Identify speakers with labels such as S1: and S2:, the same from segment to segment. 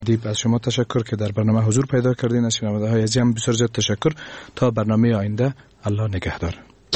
S1: دیپ از شما تشکر که در برنامه حضور پیدا کردین. از شنونده های عزیز هم بسیار زیاد تشکر. تا برنامه آینده، الله نگهدار.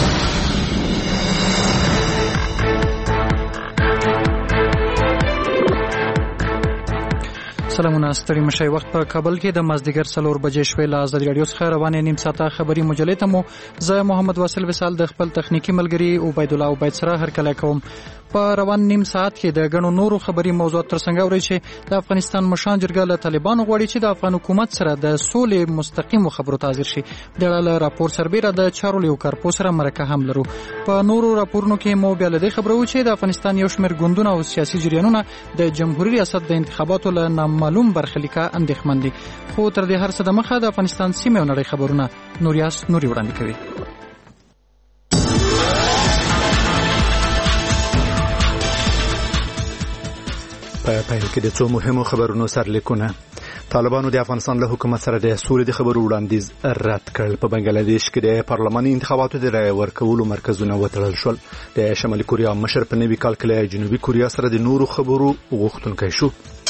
S2: سلامونه، ستړي مشئ. وخت په کابل کې د مازدیګر 4 بجې شوې. له آزادي راډیو څخه روانې نیم ساعته خبري مجلې ته مو زه محمد واصل وصال د خپل تخنیکی ملګری عبید الله عبید سره هرکلی کوم. په روان نیم ساعت کې د غنو نورو خبري موضوعات ترڅنګ اوري چې د افغانستان مشان جرګه له طالبانو غواړي چې د افغان حکومت سره د سولې مستقیم خبرو ته حاضر شي. د له راپور سربېره د چارو لیو کارپو سره مرکه هم لرو. په نورو راپورونو کې مو بیا له خبرو چې د افغانستان یو شمېر ګوندونه او سیاسي جریانونه د جمهوریت ریاست د انتخاباتو له نامعلوم برخلیکه اندېښمن دي. خو تر دې هر څه د مخه د افغانستان سیمه او نړۍ خبرونه نوریاس نوري وړاندې کوي.
S3: په پیل کې د څو مهمو خبرونو سرلیکونه. طالبانو د افغانستان له حکومت سره د سولې د خبرو وړاندیز رد کړ. په بنگلاديش کې د پارلماني انتخاباتو د رای ورکولو مرکزونه وتړل شول. د شمالي کوریا مشر په نوي کال کې له جنوبي کوریا سره د نورو خبرو غوښتونکی شو.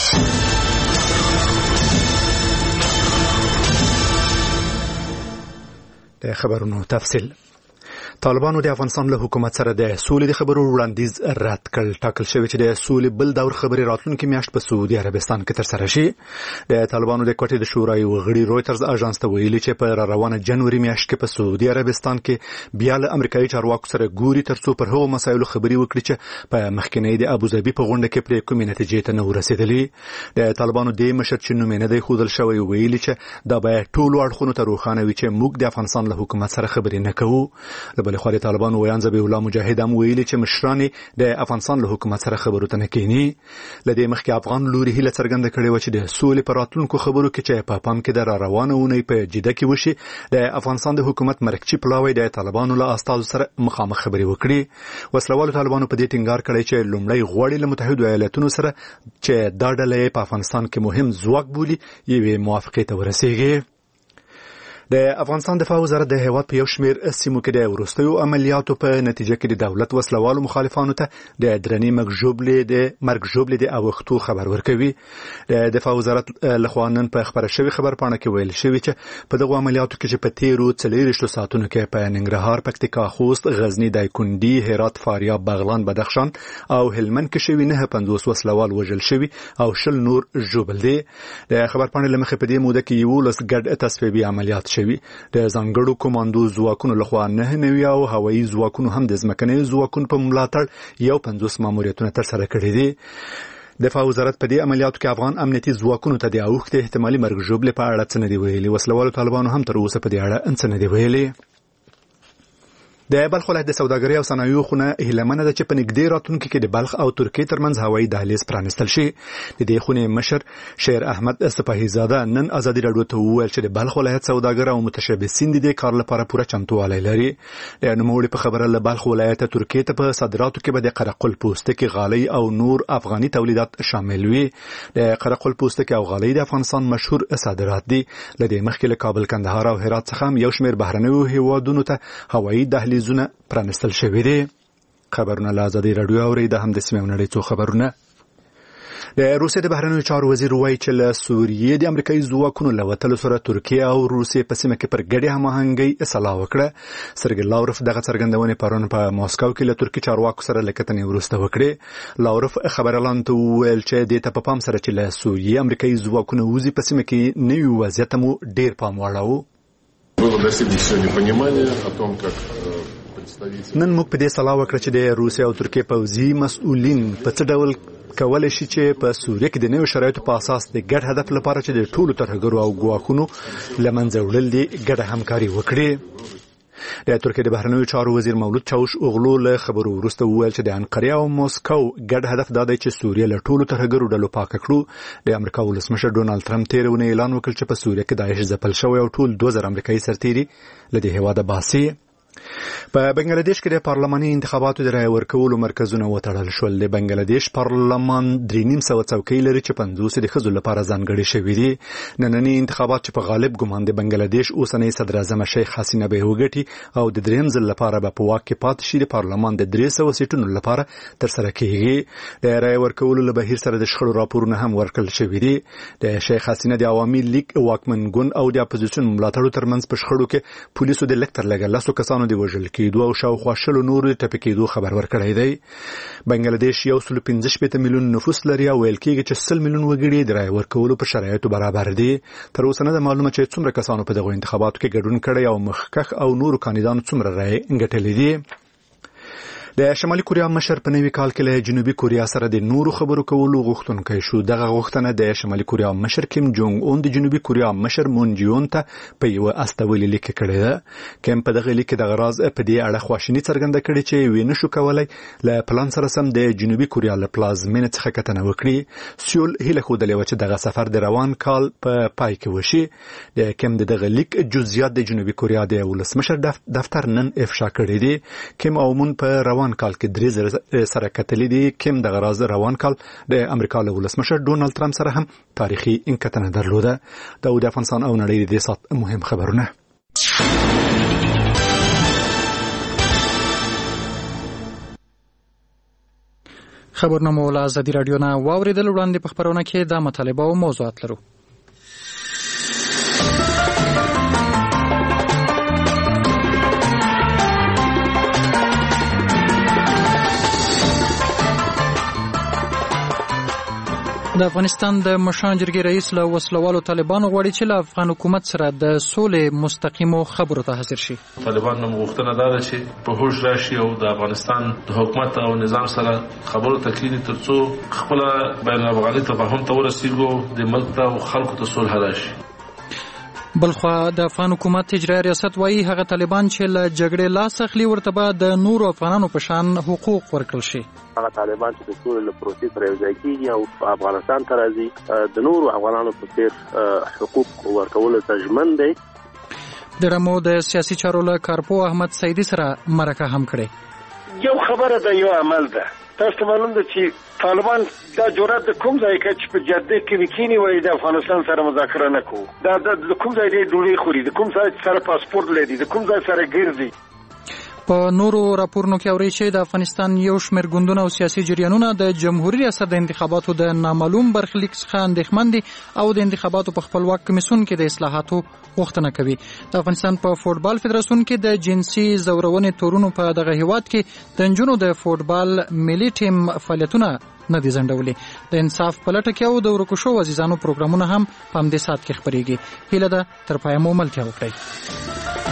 S3: د خبرونو تفصیل. طالبانو د افغانستان له حکومت سره د سولې د خبرو وړاندیز رد کړ. ټاکل شوی چې د سولې بل دور خبري راتلونکي میاشت په سعودي عربستان کې ترسره شي. د طالبانو د کوټې د شورای وغړي رويټرز اژانس ته ویلي چې په روانه جنوري میاشت کې په سعودي عربستان کې بیا له امریکایي چارواکو سره ګوري ترڅو پر هغو مسایلو خبري وکړي چې په مخکینی د ابوظبي په غونډه کې پرې کومې نتیجې ته نه ورسېدلې. د طالبانو د مشر چې نوم نه دی خودل شوی ویلي چې دا به ټول اړخونو ته روښانه وي چې موږ د افغانستان له حکومت سره خبرې نه کوو. بل خو د طالبانو ویان ذبیح الله مجاهد هم ویلي چې مشران د افغانستان له حکومت سره خبرو ته نه کینی. لدې مخکې افغان لوري هیله څرګنده کړې و چې د سولې پر راتلونکو خبرو کې چې په پام کې د روانه اونۍ په جده کې وشي د افغانستان د حکومت مرکچی پلاوی د طالبانو له استازو سره مخامخ خبرې وکړي. وسلوالو طالبانو په دې ټینګار کړی چې لومړی غواړي له متحده ایالاتونو سره چې دا ډله په افغانستان کې مهم ځواک بولي یوې موافقې ته ورسیږي. د افغانستان دفاع وزارت د هیواد په یو شمېر سیمو کې د وروستیو عملیاتو په نتیجه کې د دولت وسلوالو مخالفانو ته د درنې مرګ ژوبلې د اوښتو خبر ورکوي. د دفاع وزارت لخوا نن په خبره شوی خبر پاڼه کې ویل شوی چې په دغه عملیاتو کې چې په تیرو 40 ساعتونو کې په ننګرهار، پکتیکا، خوست، غزنی، دایکنډي، هرات، فاریاب، بغلان، بدخشان او هلمند کې شوی 950 وسلوال وژل شوی او 20 نور ژوبل دي. د خبر پاڼې لمخې په دې موده کې یو لس ګډ تصفیبي عملیات شوی. د ځانګړو کوماندو ځواکونو لخوا 9 نوي او هوایي ځواکونو هم د ځمکني ځواکونو په ملاتړ 50 ماموریتونه ترسره کړي دي. دفاع وزارت په دې عملیاتو کې افغان امنیتي ځواکونو ته د اوښتې احتمالي مرګ ژوبلې په اړه څه نه دی ویلي. وسلوالو طالبانو هم تر اوسه په دې اړه څه نه دی ویلي. د بلخ ولایت د سوداګرۍ او صنایعو خونه هیلمنه ده چې په نږدې راتلونکي کې د بلخ او ترکیې ترمنځ هوایي دهلیز پرانستل شي. د دې خونې مشر شیر احمد سپاهیزاده نن آزادي راډیو ته وویل چې د بلخ ولایت سوداګر او متشبثین د دې کار لپاره پوره چمتووالی لري. د نوموړي په خبره له بلخ ولایت ترکیې ته په صادراتو کې به د قرقل پوستکي، غالۍ او نور افغاني تولیدات شامل وي. د قرقل پوستکي او غالۍ د افغانستان مشهور صادرات دي. لدې مخکې له کابل، کندهار او هرات څخه یو شمېر بهرنیو هیوادونو ته هوایي دهلیزونه پرانستل شوی دی. خبرونه له آزادي راډیو اوري. د هم د سیمې نړۍ څو خبرونه. د روسیې د بهرنیو چارو وزیر وایي چې له سوریې د امریکایي ځواکونو له وتلو سره ترکیه او روسیې په سیمه کې پر ګډې هماهنګۍ اصلاح وکړه. سرګی لاوروف دغه څرګندونې پرون په ماسکو کې له ترکي چارواکو سره لیکتنې وروسته وکړې. لاوروف خبريالانو ته وویل چې د ته په پام سره چې له سوریې امریکایي ځواکونو وځي په سیمه کې نوی وضعیت مو ډیر پام واړاوه. نن موږ په دې سلا وکړه چې د روسیې او ترکیې پوځي مسؤلین په څه ډول کولای شي چې په سوریه کې د نوو شرایطو په اساس د ګډ هدف لپاره چې د ټولو ترهګرو او ګواښونو له منځه وړل دي ګډه همکاري وکړي. د ترکیې د بهرنیو چارو وزیر مولود چاوش اوغلو له خبرو وروسته وویل چې د انقره او موسکو ګډ هدف دا دی چې سوریه له ټولو ترهګرو ډلو پاکه کړو. د امریکا ولسمشر ډونالد ترامپ تېره اونۍ اعلان وکړ چې په سوریه کې داعش ځپل شوی او ټول 2000 امریکایي سرتیري له دې هېواده باسي. په بنگلاديش کې د پارلماني انتخاباتو د رای ورکولو مرکزونه وتړل شول. د بنگلاديش پارلمان 3.5 څوکۍ لري چې 50 د ښځو لپاره ځانګړي شوي دي. ننني انتخابات چې په غالب ګمان د بنگلاديش اوسنۍ صدر اعظم شیخ حسینه به وګټي او د دریم ځل لپاره به په واک کې پاتې شي د پارلمان د 300 سیټونو لپاره ترسره کیږي. د رای ورکولو له بهیر سره د شخړو راپورونه هم ورکړل شوي دي. د شیخ حسینه د عوامي لیگ واکمن ګوند او د اپوزیشن ملاتړو ترمنځ په شخړو کې پولیسو د لکتر لګل لاسو کسانو دی وژل کېدو او شاوخوا شلو نورو ټپي کېدو خبر ورکړی دی. بنگلاديش 115 میلیون نفوس لري او ویل کېږي چې 100 میلیون وګړي د رای ورکولو په شرایطو برابر دي. تر اوسه نه معلومه چې څومره کسانو په دغه انتخاباتو کې ګډون کړی او مخکښ او نورو کاندیدانو څومره رای ګټلې دي. د شمالي کوریا مشر په نوي کال کې له جنوبي کوریا سره د نورو خبرو کولو غوښتونکی شو. دغه غوښتنه د شمالي کوریا مشر کیم جونګ اون د جنوبي کوریا مشر مون جیون ته په یو استویلي لیک کړی ده. کیم په دغه لیک د غراز په دې اړه خواشینی څرګنده کړې چې وینې شو کولای له پلان سره سم د جنوبي کوریا له پلازمینه څخه کتنه وکړي. سیول هیله خوده لوي چې دغه سفر د روان کال په پای کې وشي. د کیم دغه لیک جزئیات د جنوبي کوریا د ولسمشر دفتر نن افشا کړی دي. کیم او مون په روان کال کې 3 سره کتلې دي. کیم د غراز روان کال د امریکا له ولسمشر ډونالد ترامپ سره هم تاریخي انکتنه درلوده. د افغانستان او نړۍ د سات مهم خبرونه.
S2: خبرونه مو له ازادي رادیو نه واوریدل. وړاندې په خبرونه کې دا مطالبه او موضوعات لرو. د افغانستان د مشران جرګې رئیس له وسلوالو طالبانو غواړي چې له افغان حکومت سره د سولې مستقیمو خبرو ته حاضر شي.
S4: طالبان نو غوښتنه ده چې په هوښ راشي او د افغانستان د حکومت او نظام سره خبرو ته کینی ترڅو خپل بین افغاني تفاهم ته ورسیږو د ملک ته او خلکو ته صلح راشي.
S2: بلخوا د افغان حکومت اجرایي ریاست وایي هغه طالبان چې له جګړې لاس اخلي ورته به د نورو افغانانو په شان حقوق ورکړل شي.
S5: هغه طالبان چې د ټول پروسې سره یو ځای کېږي او افغانستان ته راځي د نورو افغانانو په څیر حقوق ورکول ته ژمن دی.
S2: د رمو د سیاسي چارو له کارپو احمد سیدی سره مرکه هم کړې.
S6: یو خبره ده یو عمل ده. تاسو معلوم ده چې طالبان دا جرأت د کوم ځای کې چې په جده کې وکینی وای د افغانستان سره مذاکره نه کوو. دا د کوم ځای دی ډوړې خوري، د کوم ځای سره پاسپورت لري، د کوم ځای سره ګرځي.
S2: په نورو راپورونو کې اوري چې د افغانستان یو شمېر ګوندونه او سیاسي جریانونه د جمهوریت ریاست د انتخاباتو د نامعلوم برخلیک څخه اندېښمن دي او د انتخاباتو په خپلواک کمیسیون کې د اصلاحاتو غوښتنه کوي. د افغانستان په فوټبال فدراسیون کې د جنسي زورونې تورونو په دغه هیواد کې د نجونو د فوټبال ملي ټیم فعالیتونه نه دي ځنډولي. د انصاف په لټه کې او د ورکو شو عزیزانو پروګرامونه هم په همدې ساعت کې خپرېږي. هیله ده تر پایه مو ملتیا وکړئ.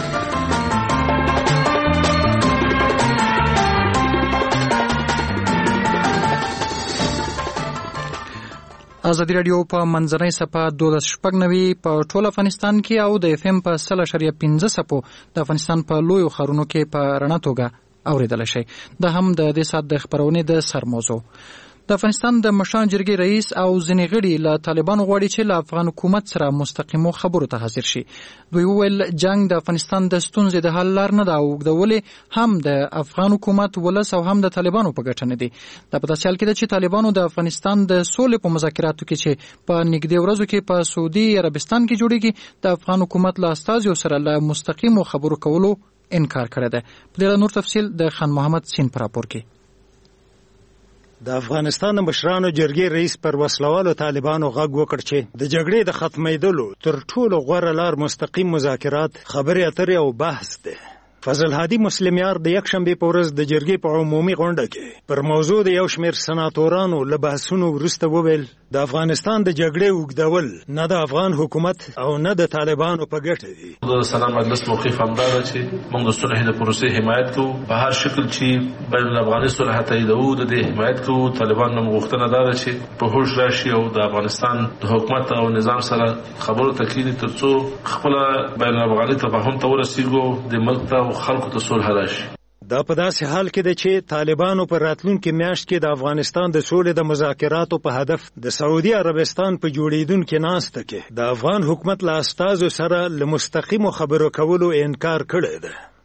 S2: ازادي رادیو په منځنۍ صفحه 12.90 په ټول افغانستان کې او د اف ام په 0.15 صفو د افغانستان په لویو ښارونو کې په رڼا توګه اوریدل شي. دا هم د دې سات د خبرونې د سر موضوع. د افغانستان د مشران جرګې رئیس او ځینې غړي له طالبانو غواړي چې له افغان حکومت سره مستقیمو خبرو ته حاضر شي. دوی وویل جنگ د افغانستان د ستونزې د حل لار نه ده او اوږدولې هم د افغان حکومت ولس او هم د طالبانو په ګټه نه دي. دا په داسې حال کې ده چې طالبانو د افغانستان د سولې په مذاکراتو کې چې په نږدې ورځو کې په سعودي عربستان کې جوړیږي د افغان حکومت له استازیو سره له مستقیمو خبرو کولو انکار کړی ده. په دې نور تفصیل د خان محمد سین پر راپور کې.
S7: د افغانستان مشرانو جرګې رئیس پر وسلوالو طالبانو غږ وکړ چې د جګړې د ختمېدلو تر ټولو غوره لار مستقیم مذاکرات، خبرې اترې او بحث دی. فضل هادي مسلمیار د یکشنبې په ورځ د جرګې په عمومي غونډه کې پر موضوع د یو شمېر سناتورانو له بحثونو وروسته وویل د افغانستان د جګړې اوږدول نه د افغان حکومت او نه د طالبانو په ګټه دي.
S4: د سلام مجلس موقف همدا ده چې موږ د صلح د پروسې حمایت کوو په هر شکل چې بین الافغاني صلح تاییدوو د دې حمایت کوو. طالبان نو غوښتنه ده چې په هوښ راشي او د افغانستان د حکومت او نظام سره خبرو ته کینی ترڅو خپل بین الافغاني تفاهم ته ورسیږو د ملک ته خلکو ته صلح راشي.
S7: دا په داسې حال کې ده چې طالبانو پر راتلونکي میاشت کې د افغانستان د سولې د مذاکراتو په هدف د سعودي عربستان په جوړیدونکو ناسته کې د افغان حکومت له استازو سره له مستقیمو خبرو کولو انکار کړی ده.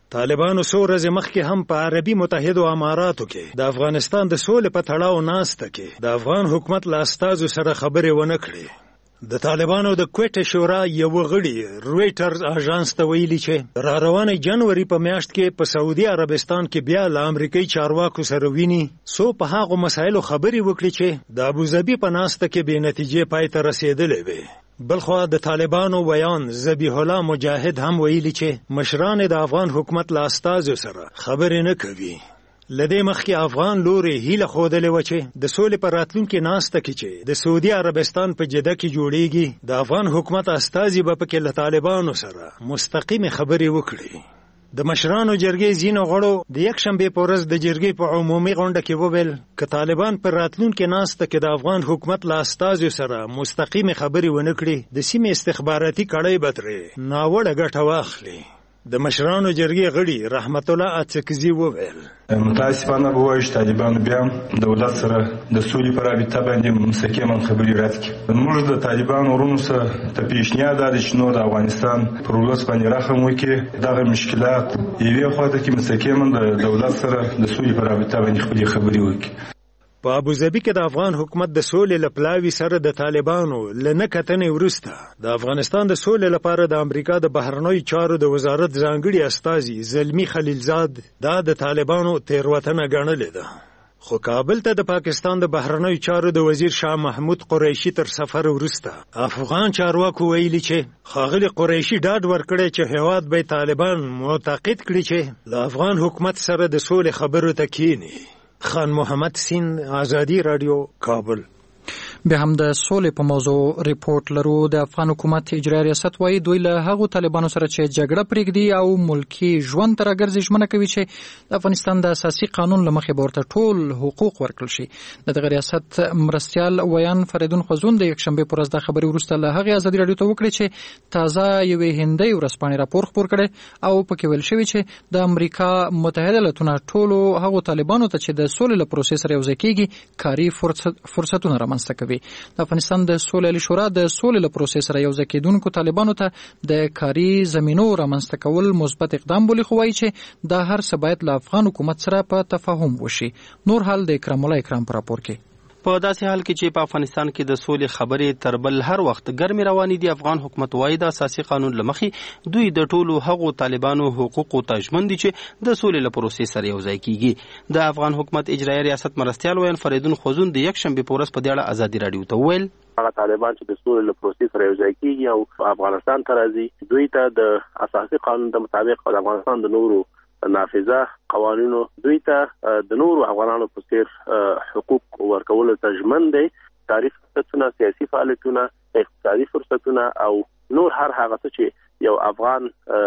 S7: طالبانو څو ورځې مخکې هم په عربي متحدو اماراتو کې د افغانستان د سولې په تړاو ناسته کې د افغان حکومت له استازو سره خبرې ونه کړې. د طالبانو د کویټه شورا یو غړي رويټرز اژانس ته ویلي چې را روانه جنوري په میاشت کې په سعودي عربستان کې بیا له امریکایي چارواکو سره ویني سو په هغه مسایلو خبرې وکړي چې د ابوظبي په ناسته کې بې نتیجې پای ته رسیدلې وي. بلخوا د طالبانو ویان ذبیح الله مجاهد هم ویلي چې مشران د افغان حکومت له استازو سره خبرې نه کوي. لدې مخکې افغان لوري هیله خودلې و چې د سولې پر راتلونکي ناسته کې چې د سعودي عربستان په جده کې جوړیږي د افغان حکومت استازي به پکې له طالبانو سره مستقیم خبرې وکړي. د مشرانو جرګې ځینو غړو د یکشنبې په ورځ د جرګې په عمومي غونډه کې وویل که طالبان پر راتلونکي ناسته کې د افغان حکومت له استازو سره مستقیم خبرې ونه کړي د سیمې استخباراتي کړۍ به ترې ناوړه ګټه واخلي. د مشرانو جرګې غړي رحمت الله اڅکزي وویل
S8: متاسفانه به وایي چې طالبانو بیا دولت سره د سولې په رابطه باندې مستقیما خبرې رد کړي. موږ د طالبانو ورونو سره ته پیشنهاد دا دی چې نو د افغانستان پر ولس باندې رحم وکړي، دغه مشکلات یوې خواته کې مستقیما د دولت سره د سولې په رابطه باندې خبرې وکړي.
S7: په ابوظبي کې د افغان حکومت د سولې لپلاوي سره د طالبانو لنه کتنې وروسته د افغانستان د سولې لپاره د امریکا د بهرنیو چارو د وزارت ځانګړي استازي زلمی خلیلزاد دا د طالبانو تیروتنه ګڼلې ده. خو کابل ته د پاکستان د بهرنیو چارو د وزیر شاه محمود قریشي تر سفر وروسته افغان چارواکو ویلي چې ښاغلي قریشي ډاډ ورکړی چې هیواد به طالبان معتقد کړي چې له افغان حکومت سره د سولې خبرو ته کینی. خان محمد سین، آزادی رادیو، کابل.
S2: به هم د سولې په موضوع ریپورت لرو. د افغان حکومت اجرایي ریاست وايي دوی له هغو طالبانو سره چې جګړه پرېږدي او ملکی ژوند ته راګرځي ژمنه کوي چې د افغانستان د اساسي قانون له مخې به ورته ټول حقوق ورکړل شي. د دغه ریاست مرستیال ویان فریدون خوځون د یکشنبې پر ورځ د خبري وروسته له هغې ازادي راډیو ته وکړي چې تازه یوې هندۍ ورځپاڼې راپور خپور کړی او پکې ویل شوي چې د امریکا متحده ایالتونو ټولو هغو طالبانو ته چې د سولې له پروسې سره یوځای کېږي کاري فرصتونه رامنځته کوي. د افغانستان د سولې عالي شورا د سولې له پروسې سره یوځای کېدونکو طالبانو ته د کاري زمینو رامنځته کول مثبت اقدام بولي، خو وایي چې دا هر څه باید له افغان حکومت سره په تفاهم وشي. نور حال د اکرام الله اکرام په راپور کې.
S9: په داسې حال کې چې په افغانستان کې د سولې خبرې تر بل هر وخت ګرمې روانې دي، افغان حکومت وايي د اساسي قانون له مخې دوی د ټولو هغو طالبانو حقوقو ته ژمن دي چې د سولې له پروسې سره یوځای کیږي. د افغان حکومت اجرایي ریاست مرستیال ویان فریدون خوځون د یکشنبې په ورځ په دې اړه ازادي راډیو ته وویل
S5: هغه طالبان چې د سولې له پروسې سره یوځای کیږي او افغانستان ته راځي دوی ته د اساسي قانون د مطابق د افغانستان د نورو نافذه قوانینو دوی ته د نورو افغانانو په څیر حقوق ورکول ته ژمن دي. کاري فرصتونه، سیاسي فعالیتونه، اقتصادي فرصتونه او نور هر هغه څه چې یو افغان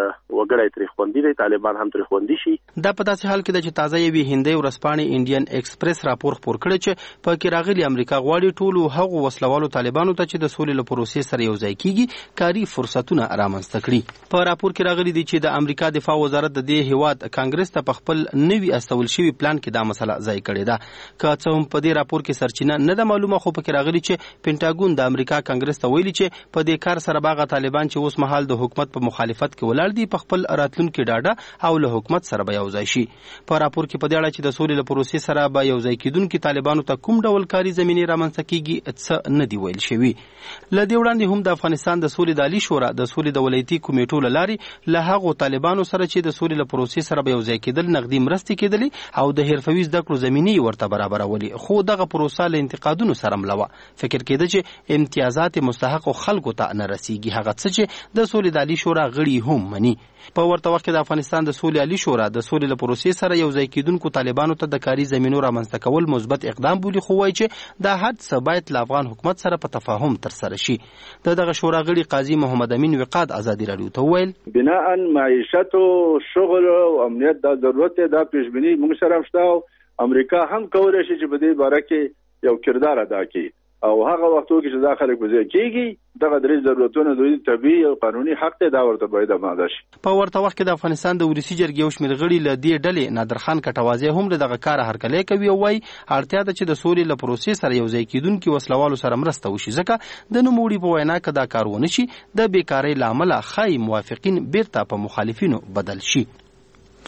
S5: وګړی ترې خوندي دی طالبان هم ترې خوندي شي.
S9: دا په داسې حال کې ده چې تازه یوې هندۍ ورځپاڼې انډین ایکسپریس راپور خپور کړی چې په کې راغلي امریکا غواړي ټولو هغو وسلوالو طالبانو ته چې د سولې له پروسې سره یوځای کیږي کاري فرصتونه رامنځته کړي. په راپور کې راغلي دي چې د امریکا دفاع وزارت د دې هیواد کانګرس ته په خپل نوي استول شوي پلان کې دا مسله ځای کړې ده. که څه هم په دې راپور کې سرچینه نه ده معلومه، خو په کې راغلي چې پینټاګون د امریکا کانګرس ته ویلي چې په دې کار سره باغه طالبان چې اوس مهال د حکومت په مخالفت کې ولاړ دي په خپل راتلونکي ډاډه او له حکومت سره به یوځای شي. په راپور کې په دې اړه چې د سولې له پروسې سره به یوځای کېدونکي طالبانو ته کوم ډول کاري زمینې رامنځته کیږي څه نه دی ویل شوي. له دې وړاندې هم د افغانستان د سولې د عالي شورا د سولې د ولایتي کمیټو له لارې له هغو طالبانو سره چې د سولې له پروسې سره به یوځای کېدل نقدي مرستې کېدلې او د حرفوي زده کړو زمینې ورته برابرولې، خو دغه پروسه له انتقادونو سره مله وه. فکر کېده چې امتیازات مستحقو خلکو ته نه رسیږي، هغه څه چې د سولې د عالي شورا غړي هم مني. په ورته وخت کې د افغانستان د سولې عالي شورا د سولې له پروسې سره یوځای کېدونکو طالبانو ته د کاري زمینو رامنځته کول مثبت اقدام بولي، خو وایي چې دا هر څه باید له افغان حکومت سره په تفاهم ترسره شي. دغه شورا غړي قاضي محمد امین وقاد ازادي راډیو ته وویل
S10: بناء معیشت او شغل او امنیت د ضرورت د پیشبینی موږ سره شته. امریکا هم کولای شي چې په دې باره کې یو کردار ادا کړي او هغه وختو کې چې دا خلک وځي کېږي دغه درې ضرورتونه دوی طبيعي او قانوني حق ته دا ورته باید اماده شي.
S9: په ورته وخت کې د افغانستان د ولسی جرګې یو شمېر غړي له دې ډلې نادرخان کټوازی هم دغه کار هرکلی کوي او وايي اړتیا ده چې د سولې له پروسې سره یوځای کېدونکي وسلوالو سره مرسته وشي، ځکه د نوموړي په وینا کې دا کار ونه شي د بیکارۍ له امله ښایي موافقین بیرته په مخالفینو بدل شي.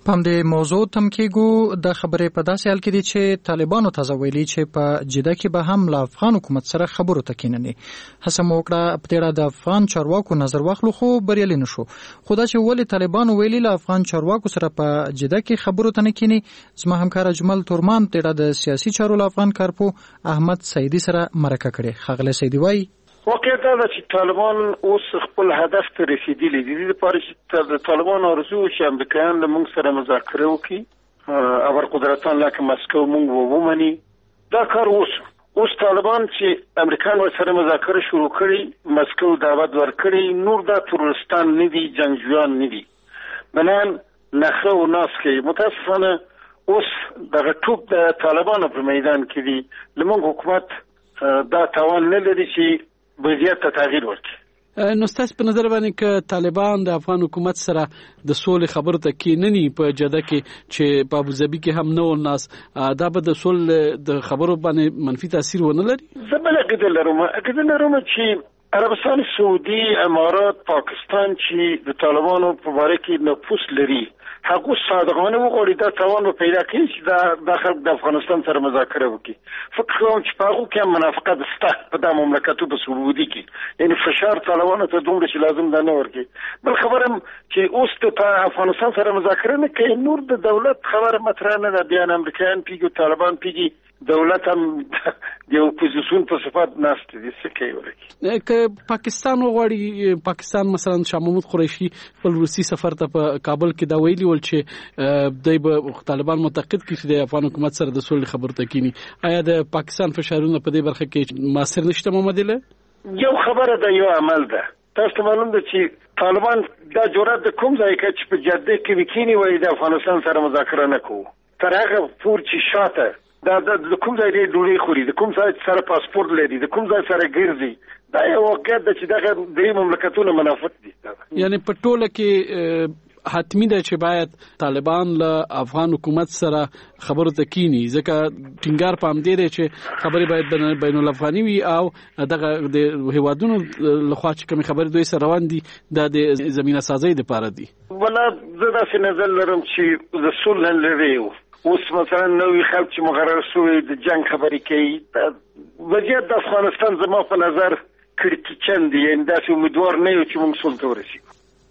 S2: په همدې موضوع تم کېږو د خبرې په داسې حال کې دي چې طالبانو تازه ویلي چې په جده کې به هم له افغان حکومت سره خبرو ته کېنني. هڅه مو وکړه په دې اړه د افغان چارواکو نظر واخلو خو بریالي نه شو. خو دا چې ولې طالبانو ویلي له افغان چارواکو سره په جده کې خبرو ته نه کېني، زما همکار اجمل تورمان په دې اړه د سیاسي چارو له افغان کارپو احمد سعیدي سره مرکه کړې. ښاغلی سعیدي وایي
S6: واقع دا چې طالبان اوس خپل هدف ته رسیدلي دي. د لپاره چې د طالبان ارزو چې امریکایان له موږ سره مذاکره وکړي، اور قدرتان لکه مسکو موږ ومني، دا کار اوس طالبان چې امریکایان سره مذاکره شروع کړي، مسکو دعوت ورکړي، نور دا ترورستان نه دي، جنگجویان نه دي، بنان نخره و ناس کوي. متاسفانه اوس دغه ټوپ د طالبانو په میدان کې دي. لمونږ حکومت دا توان نه لري چې وضعیت ته تغییر ورکړي.
S11: نو ستاسو په نظر باندې که طالبان د افغان حکومت سره د سولې خبرو ته کېنني په جده کې چې په ابوظبي کې هم نه ولناس، دا به د سولې د خبرو باندې منفي تاثیر ونه لري؟
S6: زه بل عقیده لرم چې عربستان سعودي، امارات، پاکستان چې د طالبانو په باره کې نفوذ لري، هغه صادقانه وغواړي دا توان پیدا کړي چې د خلک د افغانستان سره مذاکره وکړي. فکر کوم چې په هغه کې منافقت شته په د مملکتو په سعودي کې، یعنی فشار طالبانو ته دومره چې لازم ده نه ورکړي. بل خبره چې اوس د افغانستان سره مذاکره نه کوي، نور د دولت خبره مطرح نه ده. بیا امریکایان پیږي، طالبان پیږي، دولت هم د اپوزیسیون په صفات ناشته دي. څه کوي ورکی
S11: که پاکستان وغواړي، پاکستان مثلا شاه محمود قریشي خپل روسي سفر ته په کابل کې دا ویلي ول چې دوی به طالبان معتقد کړي چې د افغان حکومت سره د سولې خبرو ته کینی. آیا د پاکستان فشارونه په دې برخه کې مؤثر نشته؟ محمدله
S6: یو خبره ده، یو عمل ده. تاسو معلوم ده چې طالبان دا جرأت د کوم ځای کې چې په جده کې وکینی وای د افغانستان سره مذاکره نه کوو، تر هغه پور چې شاته دا د کوم ځای دی ډوډۍ خوري، د کوم ځای سره پاسپورت لري، د کوم ځای سره ګرځي، دا یو واقعیت ده چې دغه درې مملکتونه منافق دي.
S11: یعنی په ټوله کې حتمی ده چې باید طالبان له افغان حکومت سره خبرو ته کینی، ځکه ټینګار پام دی چې خبرې باید بین الافغاني وي او دغه د هیوادونو لخوا چې کوم خبرې دوی سره روان دي د زمينه سازي لپاره دي.
S6: ولا زه داسې نظر لرم چې د صلح لري. اوس مثلا نوې خلک چې مقرر شوی د جنگ خبرې کوي، وضعیت د افغانستان زما په نظر کړکېچن دی، یعنې داسې امیدوار نه یو چې موږ صلح ته ورسېږو.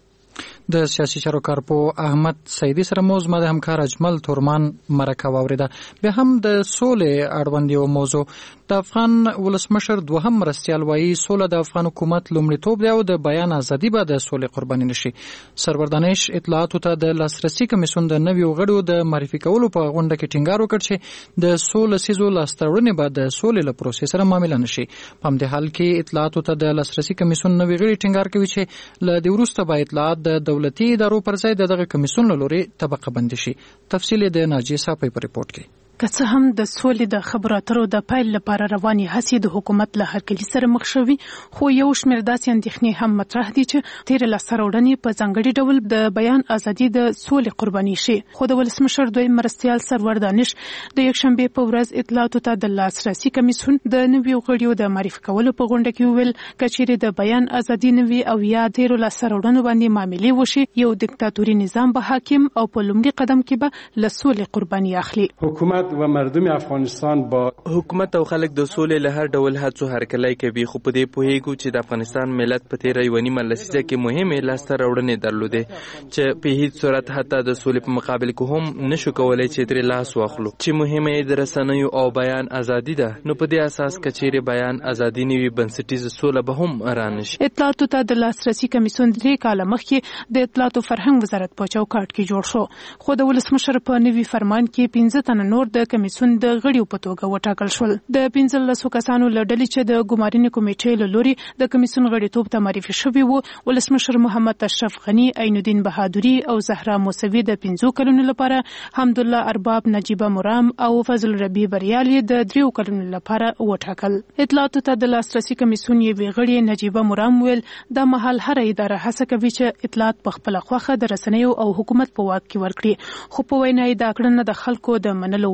S2: د سیاسي چارو کارپو احمد سعیدي سره مو زما د همکار اجمل تورمان مرکه واوریده. بیا هم د سولې اړوند یو موضوع، د افغان ولسمشر دوهم مرستیال وایي سوله د افغان حکومت لومړیتوب دی او د بیان ازادي به د سولې قرباني نشي. سرور دانش اطلاعاتو ته د لاسرسي کمیسیون د نویو غړو د معرفي کولو په غونډه کې ټینګار وکړ چې د سولې سیزو لاسته به د سولې له پروسې سره معامله نشي. په همدې حال کې اطلاعاتو ته د لاسرسي کمیسیون نوی غړي ټینګار کوي چې له دې وروسته به اطلاعات د دولتي ادارو پر ځای دغه کمیسیون له لوري طبقه بندي شي. تفصیل د ناجیه صاحب په ریپورت کې.
S12: که څه هم د سولې د خبرو اترو د پیل لپاره رواني هڅې د حکومت له هرکلي سره مخ شوي، خو یو شمېر داسې اندېښنې هم مطرح دي چې تېره لاسته راوړنې په ځانګړي ډول د بیان ازادي د سولې قرباني شي. خو د ولسمشر دویم مرستیال سرور دانش د یکشنبې په ورځ اطلاعاتو ته د لاسرسي کمیسیون د نویو غړیو د معرفي کولو په غونډه کې وویل که چیرې د بیان ازادي نه وي او یا ډېرو لاسته راوړنو باندې معاملې وشي، یو دیکتاتوري نظام به حاکم او په لومړي قدم کې به له سولې قرباني اخلي.
S13: حکومت و مردم افغانستان با
S14: حکومت او خلک د سولې له هر ډول هڅو هرکلی کوي، خو په دې پوهیږو چې د افغانستان ملت په تیره یوه نیمه لسیزه کې مهمې لاسته راوړنې درلودې چې په هیڅ صورت حتی د سولې په مقابل کې هم نشو کولای چې ترې لاس واخلو. چې مهمه د رسنیو او بیان ازادي ده، نو په دې اساس کچېرې بیان ازادي نه وي بنسټیزه سوله به هم رانشي.
S12: اطلاعاتو ته د لاسرسي کمیسیون 3 کاله مخکې د اطلاعاتو فرهنګ وزارت په چوکاټ کې جوړ شو، خو د ولسمشر په نوي فرمان کې 15 تنه نور د کمیسیون د غړیو په توګه وټاکل شول. د 15 کسانو له ډلې چې د ګمارنې کمیټې له لوري د کمیسیون غړیتوب ته معرفي شوي وو، ولسمشر محمد اشرف غني، عین الدین بهادري او زهرا موسوي د 15 کلونو لپاره، حمدالله ارباب، نجیبه مرام او فضل ربی بریال د 3 کلونو لپاره وټاکل. اطلاعاتو ته د لاسرسي کمیسیون یې غړي نجیبه مرام ویل د مهال هر اداره هڅه کوي چې اطلاعات په خپل خوخه د رسنیو او حکومت په واک کې ورکړي، خو په وینا یې دا کړنه د خلکو د منلو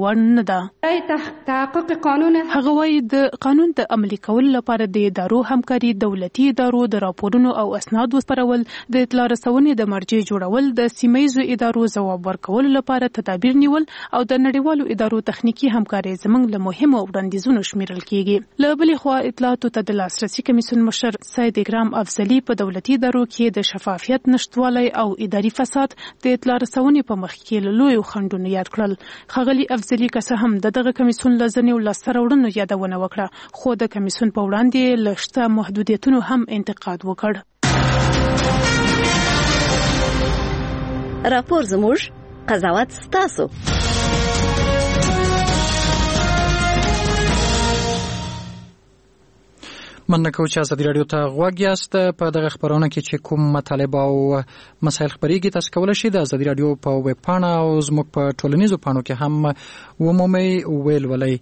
S12: وړ نه ده.
S15: تحقق قانون
S12: هغه وایي د قانون د عملي کولو لپاره د ادارو همکاري، دولتي ادارو د راپورونو او اسنادو خپرول، د اطلاع رسونې د مرجع جوړول، د سیمه‌ییزو ادارو ځواب ورکولو لپاره تدابیر نیول او د نړیوالو ادارو تخنیکی همکاري زموږ له مهمو وړاندیزونو شمیرل کیږي. له بلې خوا اطلاعاتو ته د لاسرسي کمیسیون مشر سید اکرام افضلي په دولتي ادارو کې د شفافیت نشټوالی او اداري فساد د اطلاع رسونې په مخ کې له لویو خنډونو یاد کړل. ښاغلي افضلي که څه هم دغه کمیسیون له ځینو لاسته راوړنو یادونه وکړه، خو د کمیسیون په وړاندې له شته محدودیتونو هم انتقاد وکړ.
S16: راپور زموږ، قضاوت ستاسو.
S2: مننه کوم چې ازادي راډیو ته غوږ یاست. په دغه خبرونه کې چې کوم مطالب او مسایل خبرېږي تاسو کولی شئ د ازادي راډیو په ویب پاڼه او زموږ په ټولنیزو پاڼو کې هم ومومئ ولولئ.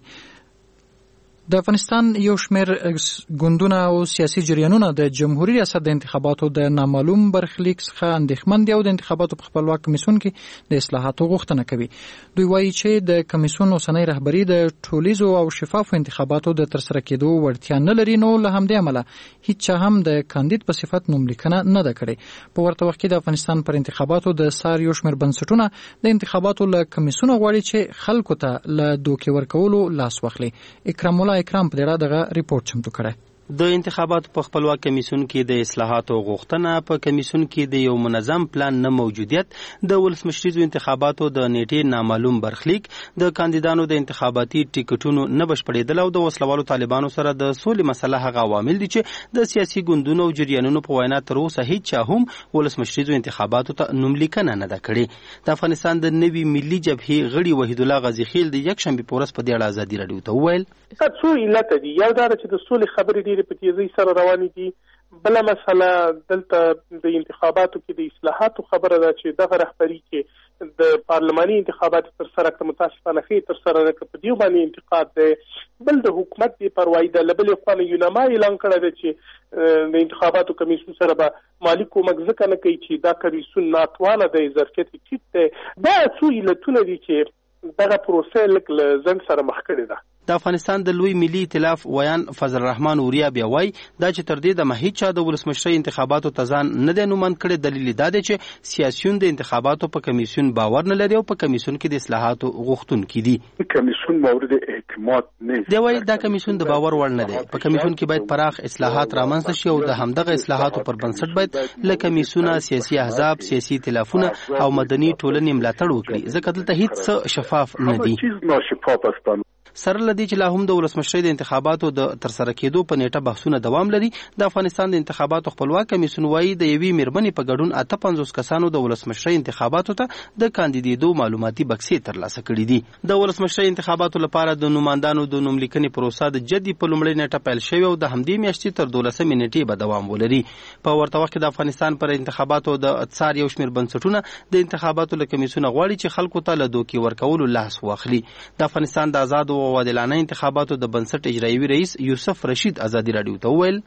S2: د افغانستان یو شمېر ګوندونه او سیاسي جریانونه د جمهوریت ریاست د انتخاباتو د نامعلوم برخلیک څخه اندېښمن دي او د انتخاباتو په خپلواک کمیسیون کې د اصلاحاتو غوښتنه کوي. دوی وایي چې د کمیسیون اوسنۍ رهبري د ټولیزو او شفافو انتخاباتو د ترسره کېدو وړتیا نه لري، نو له همدې امله هیڅ چا هم د کاندید په صفت نوملیکنه نه ده کړې. په ورته وخت کې د افغانستان پر انتخاباتو د سار یو شمېر بنسټونه د انتخاباتو له کمیسیونه غواړي چې خلکو ته له دوکې ورکولو لاس واخلي. اکرام په دغه ریپورت چمتو کړی.
S9: د انتخاباتو په خپلواک کمیسیون کې د اصلاحاتو غوښتنه، په کمیسیون کې د یو منظم پلان نه موجودیت، د ولسمشریزو انتخاباتو د نیټې نامعلوم برخلیک، د کاندیدانو د انتخاباتي ټیکټونو نه بشپړېدل او د وسلوالو طالبانو سره د سولې مسله هغه عوامل دي چې د سیاسي ګوندونو او جریانونو په وینا تر اوسه هیڅ چا هم ولسمشریزو انتخاباتو ته نوملیکنه نه ده کړې. د افغانستان د نوي ملي جبهې غړي وحید الله غازي خیل د یکشنبې په ورځ په دې اړه ازادي راډیو ته وویل
S17: څو علت دي. یو دا چې د سولې خبرې ډېرې په تیزۍ سره روانې دي. بله مسله دلته د انتخاباتو کې د اصلاحاتو خبره ده چې دغه رهبري کې د پارلماني انتخاباتو تر سره که متاسفانه ښې تر سره نه کړه، په دې باندې انتقاد دی. بل د حکومت بې پروایي ده. له بلې خوا نه یونما اعلان کړی دی چې د انتخاباتو کمیسیون سره به مالي کومک ځکه نه کوي چې دا کمیسیون ناتوانه دی، ظرفیت یې ټیټ دی. دا څو علتونه دي چې دغه پروسه لږ له ځنډ سره مخ کړې ده.
S9: د افغانستان د لوی ملي ائتلاف ویان فضل الرحمن اوریا بیا وایي دا چې تر دې د هیڅ چا د ولسمشرۍ انتخاباتو ته ځان نه دی نوماند کړی. دلیل دا دی چې سیاسیون د انتخاباتو په کمیسیون باور نه لري او په کمیسیون کې د اصلاحاتو غوښتونکي دي.
S10: کمیسیون مورد اعتماد نه
S9: دی. وایي دا کمیسیون د باور وړ نه دی. په کمیسیون کې باید پراخ اصلاحات رامنځته شي او د همدغه اصلاحاتو پر بنسټ باید له کمیسیونه سیاسي احزاب، سیاسي ائتلافونه او مدني ټولنې ملاتړ وکړي، ځکه دلته هیڅ شفاف نه دي. سره لدی چې لا هم د ولسمشرۍ د انتخاباتو د ترسره کېدو په نیټه بحثونه دوام لري. د افغانستان د انتخاباتو خپلواک کمیسیون وایي د یوې میرمنې په ګډون 58 کسانو د ولسمشرۍ انتخاباتو ته د کاندیدېدو معلوماتي بکسې ترلاسه کړي دي. د ولسمشرۍ انتخاباتو لپاره د نوماندانو د نوملیکنې پروسه د جدي په لومړۍ نیټه پیل شوې او د همدې میاشتې تر 12 نیټې به دوام ولري. په ورته وخت کې د افغانستان پر انتخاباتو د څار یو شمېر بنسټونه د انتخاباتو له کمیسیونه غواړي چې خلکو ته له دوکې ورکولو لاس واخلي. د افغانستان د آزاد او عادلانه انتخاباتو د بنسټ اجرایوي رئیس یوسف رشید ازادي راډیو ته وویل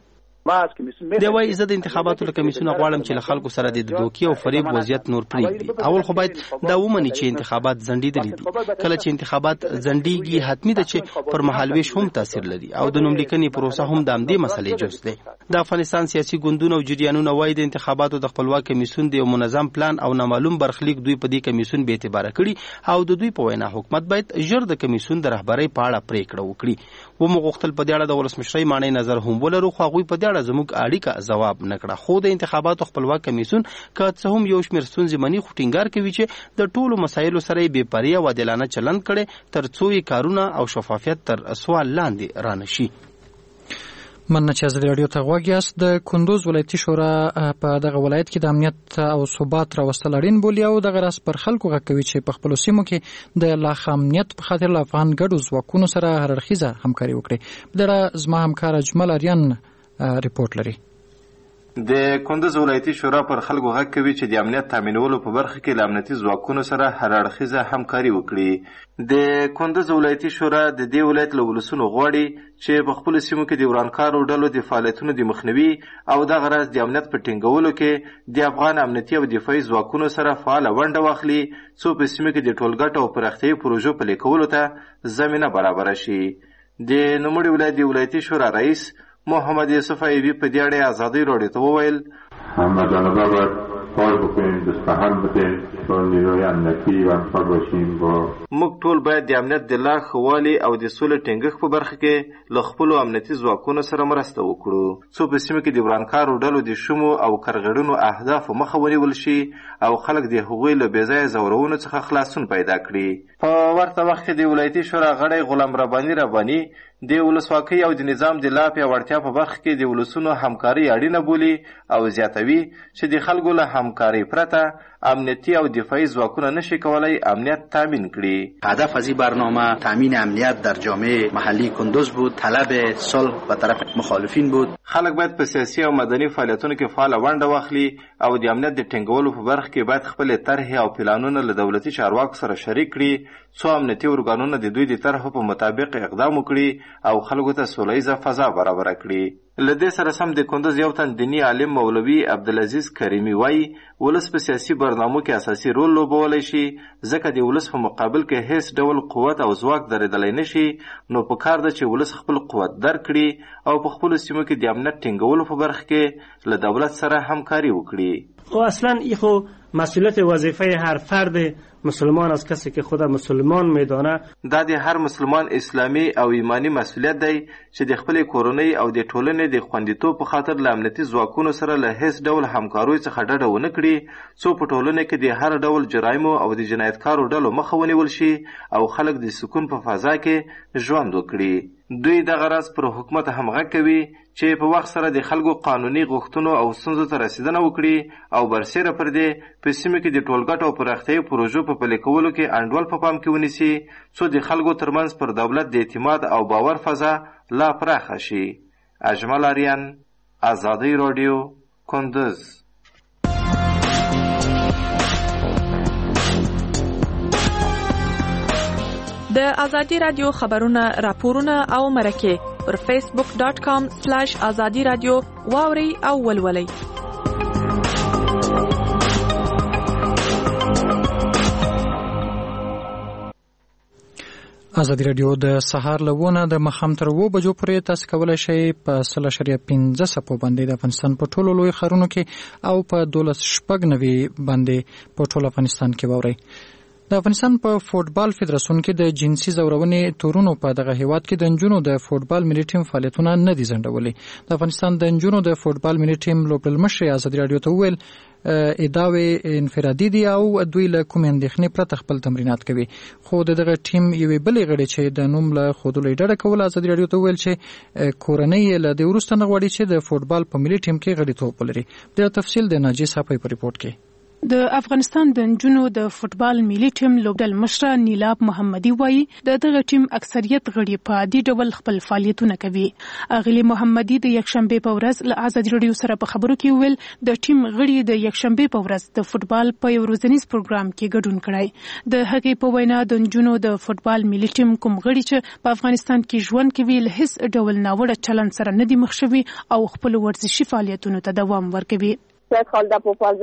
S9: دی وایي زه د انتخاباتو له کمیسیونه غواړم چې له خلکو سره د دوکې او فریب وضعیت نور پرېږدي. اول خو باید دا ومني چې انتخابات ځنډېدلي دي. کله چې انتخابات ځنډېږي حتمي ده چې پر مهالویش هم تاثیر لري او د نوملیکنې پروسه هم د همدې مسلې جز دی. د افغانستان سیاسي ګوندونه او جریانونه وایي د انتخاباتو د خپلواک کمیسیون د یو منظم پلان او نامعلوم برخلیک دوی په دې کمیسیون بې اعتباره کړي او د دوی په وینا حکومت باید ژر د کمیسیون د رهبرۍ په اړه پریکړه وکړي. ومو غوښتل په دې اړه د ولسمشرۍ معنی نظر هم ولرو، خو هغوی په دې اړه زموږ اړیکه جواب نکړه. خو د انتخاباتو خپلواک کمیسیون که څه هم یو شمېر ستونزې مني، خو ټینګار کوي چې د ټولو مسایلو سره یې بې پرې او عادلانه چلند کړی تر څو یې کارونه او شفافیت تر سوال لاندې رانشي.
S2: مننه چې ازادي راډیو ته غوږ یاست. د کندوز ولایتي شورا په دغه ولایت کې د امنیت او ثبات راوستل اړین بولي او دغه راس پر خلکو غږ کوي چې په خپلو سیمو کې د لا ښه امنیت په خاطر له افغان ګډو ځواکونو سره هررخیزه همکاري وکړي. په دغه زما همکار اجمل اریان ریپورت لري.
S15: د کندز ولایتي شورا پر خلکو غږ کوي چې د امنیت تامینولو په برخه کې له امنیتي ځواکونو سره هر اړخیزه همکاري وکړي. د کندز ولایتي شورا د دې ولایت له ولسونو غواړي چې په خپلو سیمو کې د ورانکارو ډلو د فعالیتونو د مخنیوي او دغه راز د امنیت په ټینګولو کې د افغان امنیتي او دفاعي ځواکونو سره فعاله ونډه واخلي، څو په سیمه کې د ټولګټو او پراختیايي پروژو پلي کولو ته زمینه برابره شي. د نوموړي ولایت د ولایتي شورا رئیس محمد یوسف ایوبی په دې اړه ازادي راډیو ته وویل
S18: همه جانبه باید کار بکنیم، دستخوان بدیم تا نیروی امنیتي و همکار باشیم. با
S15: موږ ټول باید د امنیت د لا ښه والي او د سولې ټینګښت په برخه کې له خپلو امنیتي ځواکونو سره مرسته وکړو، څو په سیمه کې د ورانکارو ډلو د شومو او کرغړنو اهدافو مخه ونیول شي او خلک د هغوی له بېځایه ځورونو څخه خلاصون پیدا کړي. په ورته وخت کې د ولایتي شورا غړی غلام رباني د ولسواکۍ او د نظام د لا پیاوړتیا په برخه کې د ولسونو همکاري اړینه بولي او زیاتوي چې د خلکو له همکاري پرته امنیتی او دفاعی ځواکونه نشي کولای امنیت تامین کړي.
S19: هدف از این برنامه تامین امنیت در جامعه محلی کندز بود، طلب صلح به طرف مخالفین بود.
S15: خلک باید په سیاسي او مدني فعالیتونو کې فعاله ونډه واخلي او د امنیت د ټینګولو په برخه کې باید خپل طرحې او پلانونه له دولتي چارواکو سره شریک کړي، څو امنیتي ارګانونه د دوی د طرحو په مطابق اقدام وکړي او خلکو ته سوله فضا برابره کړي. له دې سره سم د کندز یو تن دیني عالم مولوي عبدالعزیز کریمي وایي ولس په سیاسي برنامو کې اساسي رول لوبولی شي، ځکه د ولس په مقابل کې هیڅ ډول قوت او ځواک درېدلی نشي، نو په کار ده چې ولس خپل قوت درک کړي او په خپلو سیمو کې د امنیت ټینګولو په برخه کې له دولت سره همکاري وکړي.
S20: خو اصلا ای خو مسئولیت وظیفه هر فرد مسلمان از کسی که خود مسلمان میدانه.
S15: دا د هر مسلمان اسلامی او ایمانی مسئولیت دی چې د خپل کورنۍ او د ټولنې د خوندیتوب په خاطر له امنیتي ځواکونو سره له هیڅ ډول همکاریو څخه ډډه ونه کړي، څو په ټولنه کې د هر ډول جرایمو او د جنایتکارو ډلو مخه ونیول شي او خلک د سکون په فضا کې ژوند وکړي. دوی دغه راز پر حکومت همغږ کوي چې په وخت سره د خلکو قانوني غوښتنو او ستونزو ته رسیدنه وکړي او برسېره پر دې په سیمه کې د ټولګټو او پراختیايي پروژو په پلي کولو کې انډول په پام کې ونیسي، څو د خلکو ترمنځ پر دولت د اعتماد او باور فضا لا پراخه شي. اجمل آریان، ازادي راډیو، کندز.
S21: د ازادي رادیو خبرونه، راپورونه او مرکه پر facebook.com/azadi radio واوري او ولولئ.
S2: ازادي رادیو د سهار لونه د مخام تر 2 بجو پورې تاسو کولای شئ په 0.15 سپو باندې د افغانستان په ټولو لوی ښارونو کې او په 12.90 باندې په ټول افغانستان کې واورئ. د افغانستان په فوټبال فدراسیون کې د جنسي زورونې تورونو په دغه هیواد کې د نجونو د فوټبال ملي ټیم فعالیتونه نه دي ځنډولي. د افغانستان د نجونو د فوټبال ملي ټیم لوبډل مشر ازادي رادیو ته وویل ادعاوې انفرادي دي او دوی له کوم اندېښنې پرته خپل تمرینات کوي. خو دغه ټیم یوې بلې غړي چې د نوم له ښودلو ډډه کوله ازادي رادیو ته وویل چې کورنۍ له دې وروسته نه غواړي چې د فوټبال په ملي ټیم کې غړیتوب ولري. د تفصیل د ناجي صافی په ریپورت کې.
S12: د افغانستان د نجونو د فوټبال ملي ټیم لوبډل مشر نیلاب محمدي وایي د دغه ټیم اکثریت غړي په عادي ډول خپل فعالیتونه کوي. اغلی محمدي د یکشنبه په ورځ له ازادي رادیو سره په خبرو کې ویل د ټیم غړي د یکشنبه په ورځ د فوټبال په یو ورځنیز پروګرام کې ګډون کړی. د هغې په وینا د نجونو د فوټبال ملي ټیم کوم غړي چې په افغانستان کې ژوند کوي له هیڅ ډول ناوړه چلند سره نه دي مخ شوي او خپل ورزشي فعالیتونو ته دوام ورکوي.
S22: خالده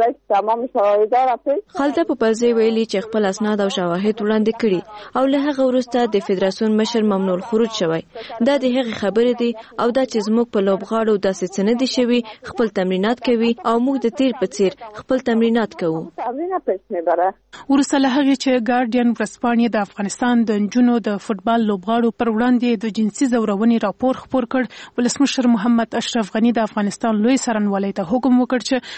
S22: پوپلزی ویلي چې خپل اسناد او شواهد وړاندې کړي او له هغه وروسته د فدراسیون مشر ممنوع الخروج شوی. دا د هغې خبرې دي او دا چې زموږ په لوبغاړو داسې څه نه دي شوي، خپل تمرینات کوي او موږ د تیر په څیر خپل تمرینات کوو.
S12: وروسته له هغې چې ګارډین ورځپاڼې د افغانستان د نجونو د فوټبال لوبغاړو پر وړاندې د جنسي زورونې راپور خپور کړ، ولسمشر محمد اشرف غني د افغانستان لوی څارنوالۍ ته حکم وکړ چې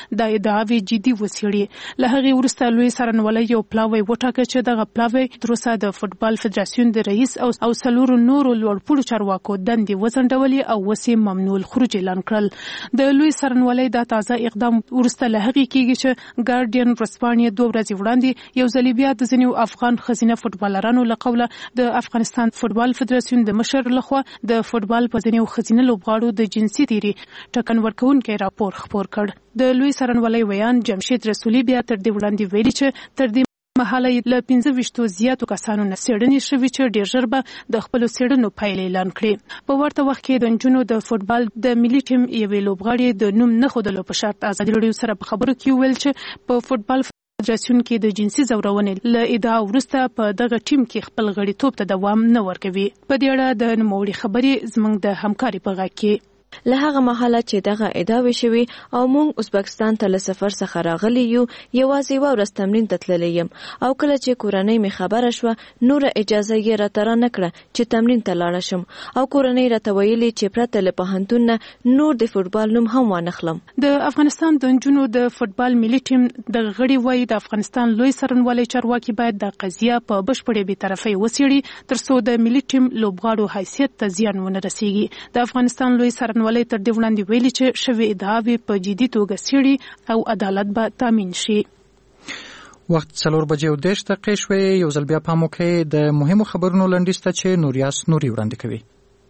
S12: د ادعاوی جدي وسیړي. له هغې وروسته لوی څارنوالۍ یو پلاوی وټاکه چې دغه پلاوی تر اوسه د فوټبال فدراسیون د رئیس او څلورو نورو لوړپوړو چارواکو دندې وځنډولې او وسې ممنوع الخروج اعلان کړل. د لوی څارنوالۍ دا تازه اقدام وروسته له هغې کېږي چې ګارډین ورځپاڼې 2 ورځې وړاندې یو ځل بیا د ځینو افغان ښځینه فوټبالرانو له قوله د افغانستان فوټبال فدراسیون د مشر لخوا د فوټبال په ځینو ښځینه لوبغاړو د جنسي تیري ټکن ورکوونکی راپور خپور کړ. د لوی څارنوالۍ ویان جمشید رسولي بیا تر دې وړاندې ویلي چې تر دې مهاله له 15 زیاتو کسانو نه څېړنې شوې چې ډېر ژر به د خپلو څېړنو پایلې اعلان کړي. په ورته وخت کې د نجونو د فوټبال د ملي ټیم یوې لوبغاړې د نوم نه ښودلو په شرط ازادي راډیو سره په خبرو کې وویل چې په فوټبال فدراسیون کې د جنسي ځورونې له ادعا وروسته په دغه ټیم کې خپل غړیتوب ته دوام نه ورکوي. په دې اړه د نوموړي خبرې زموږ د همکاري په غږ کې
S22: له هغه مهاله چې دغه ادعاوې شوي او موږ ازبکستان ته له سفر څخه راغلي یو یوازې یوه ورځ تمرین ته تللی یم او کله چې کورنۍ مې خبره شوه نوره اجازه یې راته رانه کړه چې تمرین ته لاړه شم او کورنۍ راته ویلي چې پرته له پوهنتون نه نور د فوټبال نوم هم وانخلم.
S12: د افغانستان د نجونو د فوټبال ملي ټیم د غړي وایي د افغانستان لوی څارنوالۍ چارواکي باید د قضیه په بشپړې بېطرفۍ وڅېړي ترڅو د ملي ټیم لوبغاړو حیثیت ته زیان ونه رسیږي. د افغانستان لوی څارنوالۍ تر دې وړاندې ویلي چې شوې ادعاوې په جدي توګه څېړي او عدالت به تامین شي.
S2: وخت 4:10 شوې. یو ځل بیا پام وکړئ د مهمو خبرونو لنډیز ته چې نوریاس نوري وړاندې کوي.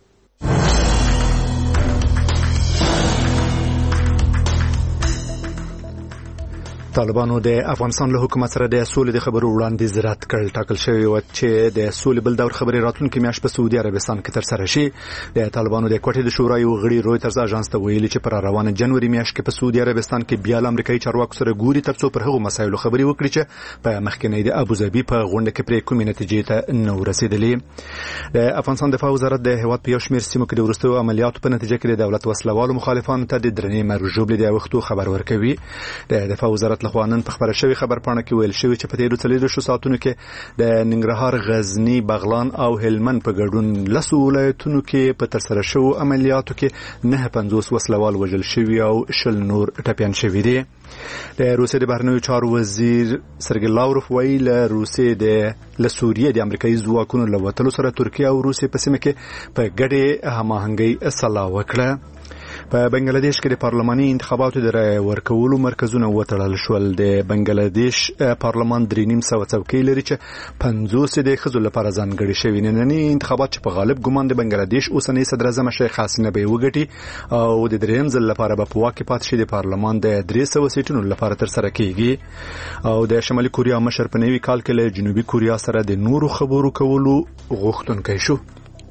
S1: طالبانو د افغانستان له حکومت سره د سولې د خبرو وړاندیز رد کړ. ټاکل شوی و چې د سولې بل دور خبرې راتلونکي میاشت په سعودي عربستان کې ترسره شي. د طالبانو د کوټې د شورا یو غړي رویټرز اژانس ته ویلي چې پر روانه جنوري میاشت کې په سعودي عربستان کې بیا له امریکایي چارواکو سره ګوري ترڅو پر هغو مسایلو خبرې وکړي چې په مخکینی د ابوظبي په غونډه کې پرې کومې نتیجې ته نه ورسېدلې. د افغانستان دفاع وزارت د هیواد په یو شمېر سیمو کې د وروستیو عملیاتو په نتیجه کې د دولت وسلوالو مخالفانو ته د درنې مرګ ژوبلې د اوښتو خبر ورکوي. د دفاع وزارت لخوا نن په خبره شوی خبرپاڼه کې ویل شوی چې په تیرو 40 ساعتونو کې د ننګرهار، غزنی، بغلان او هلمند په ګډون 10 ولایتونو کې په ترسره شوو عملیاتو کې 950 وسلوال وژل شوي او 20 نور ټپیان شوي دي. د روسیې د بهرنیو چارو وزیر سرګی لاوروف وایي له روسیې له سوریې د امریکایي ځواکونو له وتلو سره ترکیه او روسیې په سیمه کې په ګډې هماهنګۍ سلا وکړه. په بنگلاديش کې د پارلماني انتخاباتو د رای ورکولو مرکزونه وتړل شول. د بنگلاديش پارلمان 3.5 څوکۍ لري چې 50 د ښځو لپاره ځانګړي شوي. ننني انتخابات چې په غالب ګمان د بنگلاديش اوسنۍ صدر اعظم شیخ حسینه به وګټي او د دریم ځل لپاره به په واک کې پاتې شي. د پارلمان د 300 سیټونو لپاره ترسره کیږي او د شمالي کوریا مشر په نوي کال کې له جنوبي کوریا سره د نورو خبرو کولو غوښتونکی شو.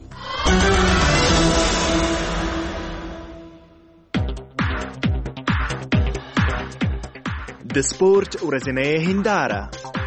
S3: د سپورت ورځنۍ هنداره.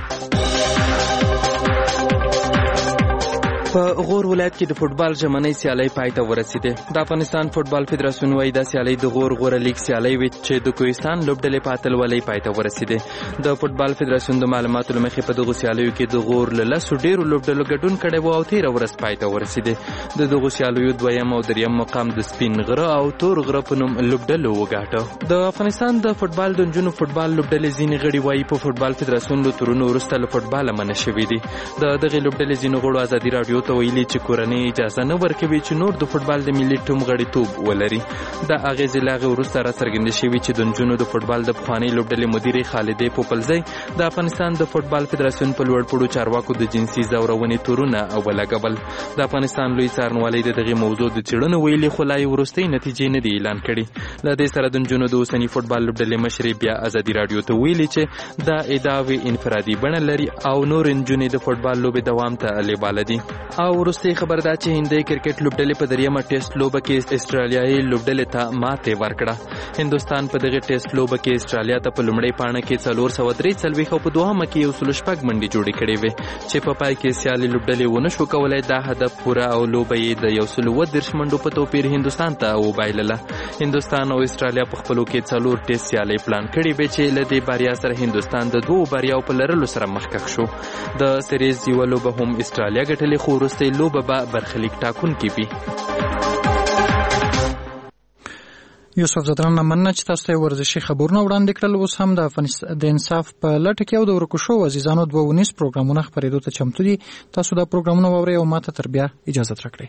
S14: په غور ولایت کې د فوټبال ژمنۍ سیالۍ پای ته ورسېدې. د افغانستان فوټبال فدراسیون وایي دا سیالۍ د غور لیګ سیالۍ وي چې د کوهستان لوبډلې په اتلولۍ پای ته ورسېدې. د فوټبال فدراسیون د معلوماتو له مخې په دغو سیالیو کې د غور له 10 ډېرو لوبډلو ګډون کړی و او 13 ورځ پای ته ورسېدې. د دغو سیالیو دویم او دریم مقام د سپین غره او تور غره په نوم لوبډلو وګاټه. د افغانستان د فوټبال د نجونو فوټبال لوبډلې ځینې غړي وایي په فوټبال فدراسیون له تورونو وروسته له فوټباله منع شوي دي. د دغې لوبډلې ځینو غړو ازادي راډیو ته ویلي چې کورنۍ اجازه نه ورکوي چې نور د فوټبال د ملي ټیم غړیتوب ولري. دا اغېزې له هغې وروسته راڅرګندې شوي چې د نجونو د فوټبال د پخوانۍ لوبډلې مدیرې خالدې پوپلزۍ د افغانستان د فوټبال فدراسیون په لوړپوړو چارواکو د جنسي ځورونې تورونه ولګول. د افغانستان لوی څارنوالۍ د دغې موضوع د څېړنو ویلي خو لا یې وروستۍ نتیجې نه دي اعلان کړي. له دې سره د نجونو د اوسني فوټبال لوبډلې مشرې بیا ازادي راډیو ته ویلي چې دا ادعاوې انفرادي بڼه لري او نور نجونې د فوټبال لوبې دوام ته لیواله دي. او وروستۍ خبر دا چې هندۍ کرکټ لوبډلې په دریمه ټیسټ لوبه کې استرالیایي لوبډلې ته ماتې ورکړه. هندوستان په دغه ټیسټ لوبه کې استرالیا ته په لومړۍ پاڼه کې 443 او په دوهمه کې 106 منډې جوړې کړې وې چې په پای کې سیالي لوبډلې ونه شو کولای دا هدف پوره او لوبه یې د 130 منډو په توپیر هندوستان ته وبایلله. هندوستان او استرالیا په خپلو کې 4 ټیسټ سیالۍ پلان کړې وې چې له دې بریا سره هندوستان د 2 بریاو په لرلو سره مخکښ شو. د سیریز یوه لوبه هم استرالیا ګټلې خو وروستۍ لوبه به برخلیک ټاکونکې وي.
S2: یوسف زدران مننه چې تاسو ته ورزشي خبرونه وړاندې کړل. اوس هم د انصاف په لټه کې او د ورکو شو عزیزانو 2 پروګرامونه خپرېدو ته چمتو دي. تاسو دا پروګرامونه واورئ او ماته تر بیا اجازه راکړئ.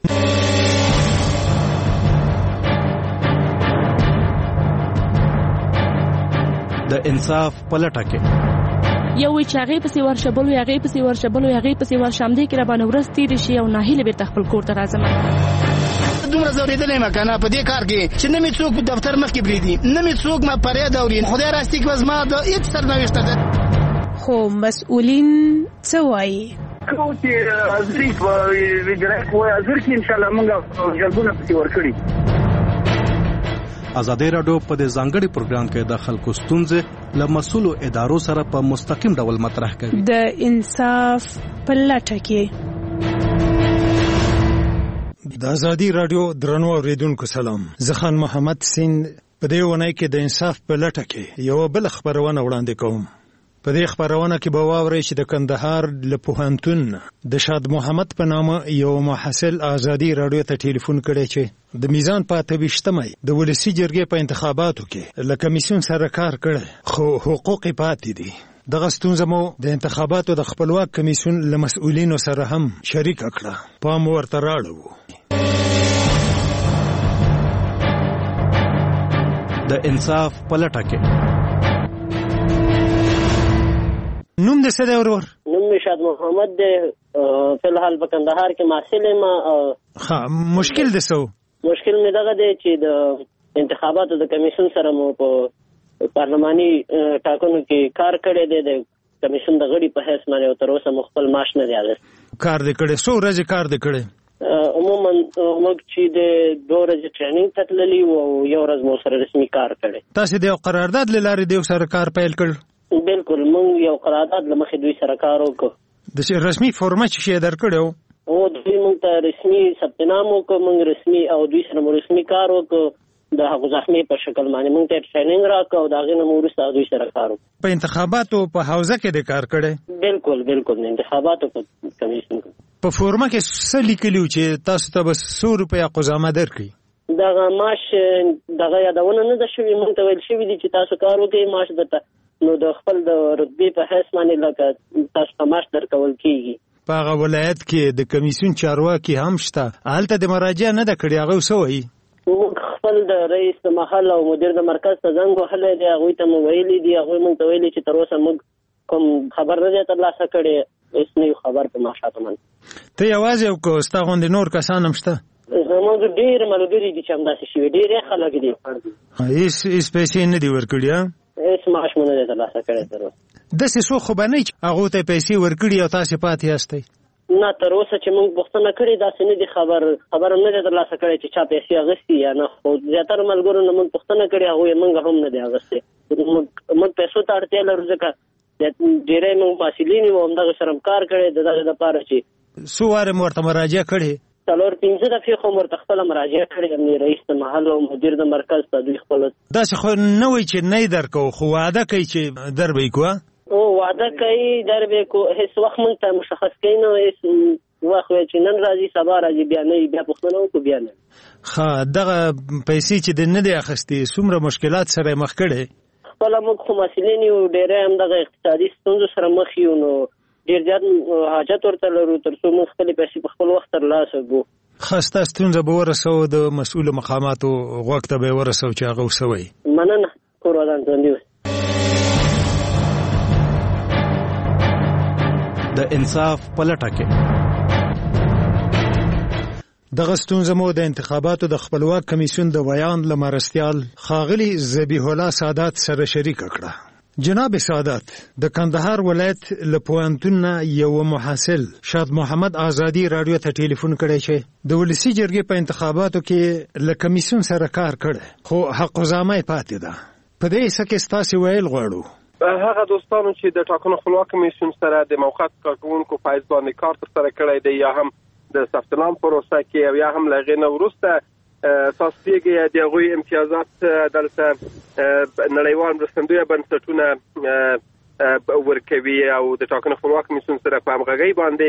S4: د انصاف په لټه کې
S8: یو چې هغه پسې ورشبل او هغه پسې ورشبل او هغه پسې ورشمدې کې را باندې ورځ تیر شي او ناهیله به خپل کور ته راځم.
S23: دومره زوریدلې مکنه په دې کار کې چې نه می څوک په دفتر مخ کې بریدي نه می څوک ما پرې دوري خدای راستي کې وزما د هیڅ سرنوشت ده.
S12: خو مسؤلین څه وایي؟
S6: کوم چې ازري وګړي کوی ازر کې ان شاء الله موږ جلبونه پتی ورکړي.
S4: ازادي رادیو په دې ځانګړي پروګرام کې د خلکو ستونزې له مسؤلو ادارو سره په مستقیم ډول مطرح کوي.
S12: د انصاف په لټه کې
S7: د ازادي رادیو درنو اوریدونکو سلام. زه خان محمد سین په دې ونای کې د انصاف په لټه کې یو بل خبرونه وړاندې کوم. په دې خبرونه کې به واورئ چې د کندهار له پوهنتون د شاد محمد په نامه یو محصل ازادي رادیو ته ټلیفون کړی چې د میزان په 28مه د ولسی جرګې په انتخاباتو کې له کمیسیون سره کار کړی خو حقوق پاتې دي. دغه ستونزه مو د انتخاباتو د خپلواک کمیسیون له مسؤلینو سره هم شریک کړه. پام ورته راړو.
S4: د انصاف په لټه کې
S7: نوم د څه دی ورور؟
S24: نوم می شاد محمد دی. په الحال په کندهار کې محصل یم.
S7: ها مشکل د سو
S24: مشکل می دغه دی چې د انتخاباتو د کمیسیون سره مو په پارلماني ټاکنو کې کار کړی دی. د کمیسیون د غړي په حیث باندې تر اوسه مخبل معاش نه دی اخیستی.
S7: کار دې کړی؟ څو ورځې کار دې کړی؟
S24: عموما موږ چې د 2 ورځې ټریننګ ته تللي او یو ورځ مو سره رسمي کار کړی.
S7: تاسو د یو قرارداد له لارې د سره کار پیل کړ؟
S24: بالکل موږ یو قرارداد له مخې دوی سره کار وکړو.
S7: د رسمي فورمه چې درکړو
S24: او دوی موږ ته رسمي ثبت نام وکړو. موږ رسمي او دوی سره مو رسمي کار وکړو. د هغه زخمي په شکل باندې موږ ته ټریننګ راکړو او دا غوښنه مو ورسره دوی سره کار وکړو.
S7: په انتخاباتو په حوزه کې د کار کړی؟
S24: بالکل انتخاباتو په کمیسیون
S7: په فورمه کې څه لیکلیو چې تاسو ته به 100 روپیا قزامه درکړي؟
S24: دغه معاش دغه یادونه نه ده شوې. موږ ته ویل شوي دي چې تاسو کار وکړئ معاش درته نو د خپل د رتبې په حیث باندې لکه تاسو ته معاش درکول کیږي.
S7: په هغه ولایت کې د کمیسیون چارواکي هم شته. هلته د مراجعه نه ده کړې. هغه څه وایي؟
S24: موږ خپل د رئیس د محل او مدیر د مرکز ته زنګ وهلی دی. هغوی ته مو ویلي دي. هغوی موږ ته ویلي چې تر اوسه موږ کوم خبر نه دی ترلاسه کړی. هېڅ نه یو خبر په معاشاتو باندې.
S7: ته یوازې او که ستا غوندې نور کسان هم شته؟
S24: زموږ ډېر ملګري دي چې همداسې شوي. ډېر خلک دي.
S7: هېڅ پیسې نه دي ورکړي؟
S24: هېڅ معاش مو نه دی ترلاسه کړی تر اوسه.
S7: داسې څوک خو به نه چې هغو ته پیسې ورکړي او تاسې پاتې یاستئ؟
S24: نه تر اوسه چې موږ پوښتنه کړې داسې نه دي خبر هم نه دی ترلاسه کړی چې چا پیسې اخیستي یا نه. خو زیاتره ملګرو نه موږ پوښتنه کړې هغوی موږ هم نه دی اخیستی. موږ پیسو ته اړتیا لرو ځکه ډېری موږ محصلین یو همدغه سره کار کړی د دغې دپاره چې
S7: څو وارې مو ورته مراجعه کړې؟
S24: 4-5 دفعې خو ورته خپله مراجعه کړې. رئیس د محل او مدیر د مرکز ته دوی خپله
S7: داسې خو نه وایي چې نه یې درکوو خو وعده کوي چې در به یې کوه؟
S24: وعده کوي در به یې کو. هېڅ وخت موږ ته مشخص کوي نه. هېڅ وخت وایي چې نن راځي سبا راځي بیا نه بیا پوښتنه وکړو بیا نه.
S7: ښه دغه پیسې چې د نه دی اخیستې څومره مشکلات سره یې مخ کړی؟
S24: خپله موږ خو محصلین یو ډېری همدغه اقتصادي ستونزو سره مخ یو نو ډېر زیات حاجت ورته لرو تر څو موږ خپلې پیسې په خپل وخت ترلاسه کړو.
S7: ښه ستا ستونزه به ورسوو د مسؤلو مقاماتو غوږ ته به یې ورسوو چې هغه څه وایي.
S24: مننه. کور ودان ژوندي اوسئ.
S4: د انصاف په لټه کې
S7: دغه ستونزه مو د انتخاباتو د خپلواک کمیسیون د بیان له مرستیال ښاغلي ذبیح الله سادات سره شریکه کړه. جناب سادات د کندهار ولایت له پوهنتون نه یو محصل شاد محمد ازادي رادیو ته ټلیفون کړی چې د ولسی جرګې په انتخاباتو کې له کمیسیون سره کار کړی خو حقوقزامه پاتې ده. په دې څه کې ستاسو ویل غواړو
S17: هغه دوستانو چې د ټاکنو خپلواک کمیسیون سره د موقت کارکونکو په حیث باندې کار ترسره کړی دی یا هم د ثبت نام پروسه کې او یا هم له هغې نه وروسته تاسیږي د هغوی امتیازات دلته نړیوال مرستندویه بنسټونه ورکوي او د ټاکنو خپلواک کمیسیون سره په همغږۍ باندې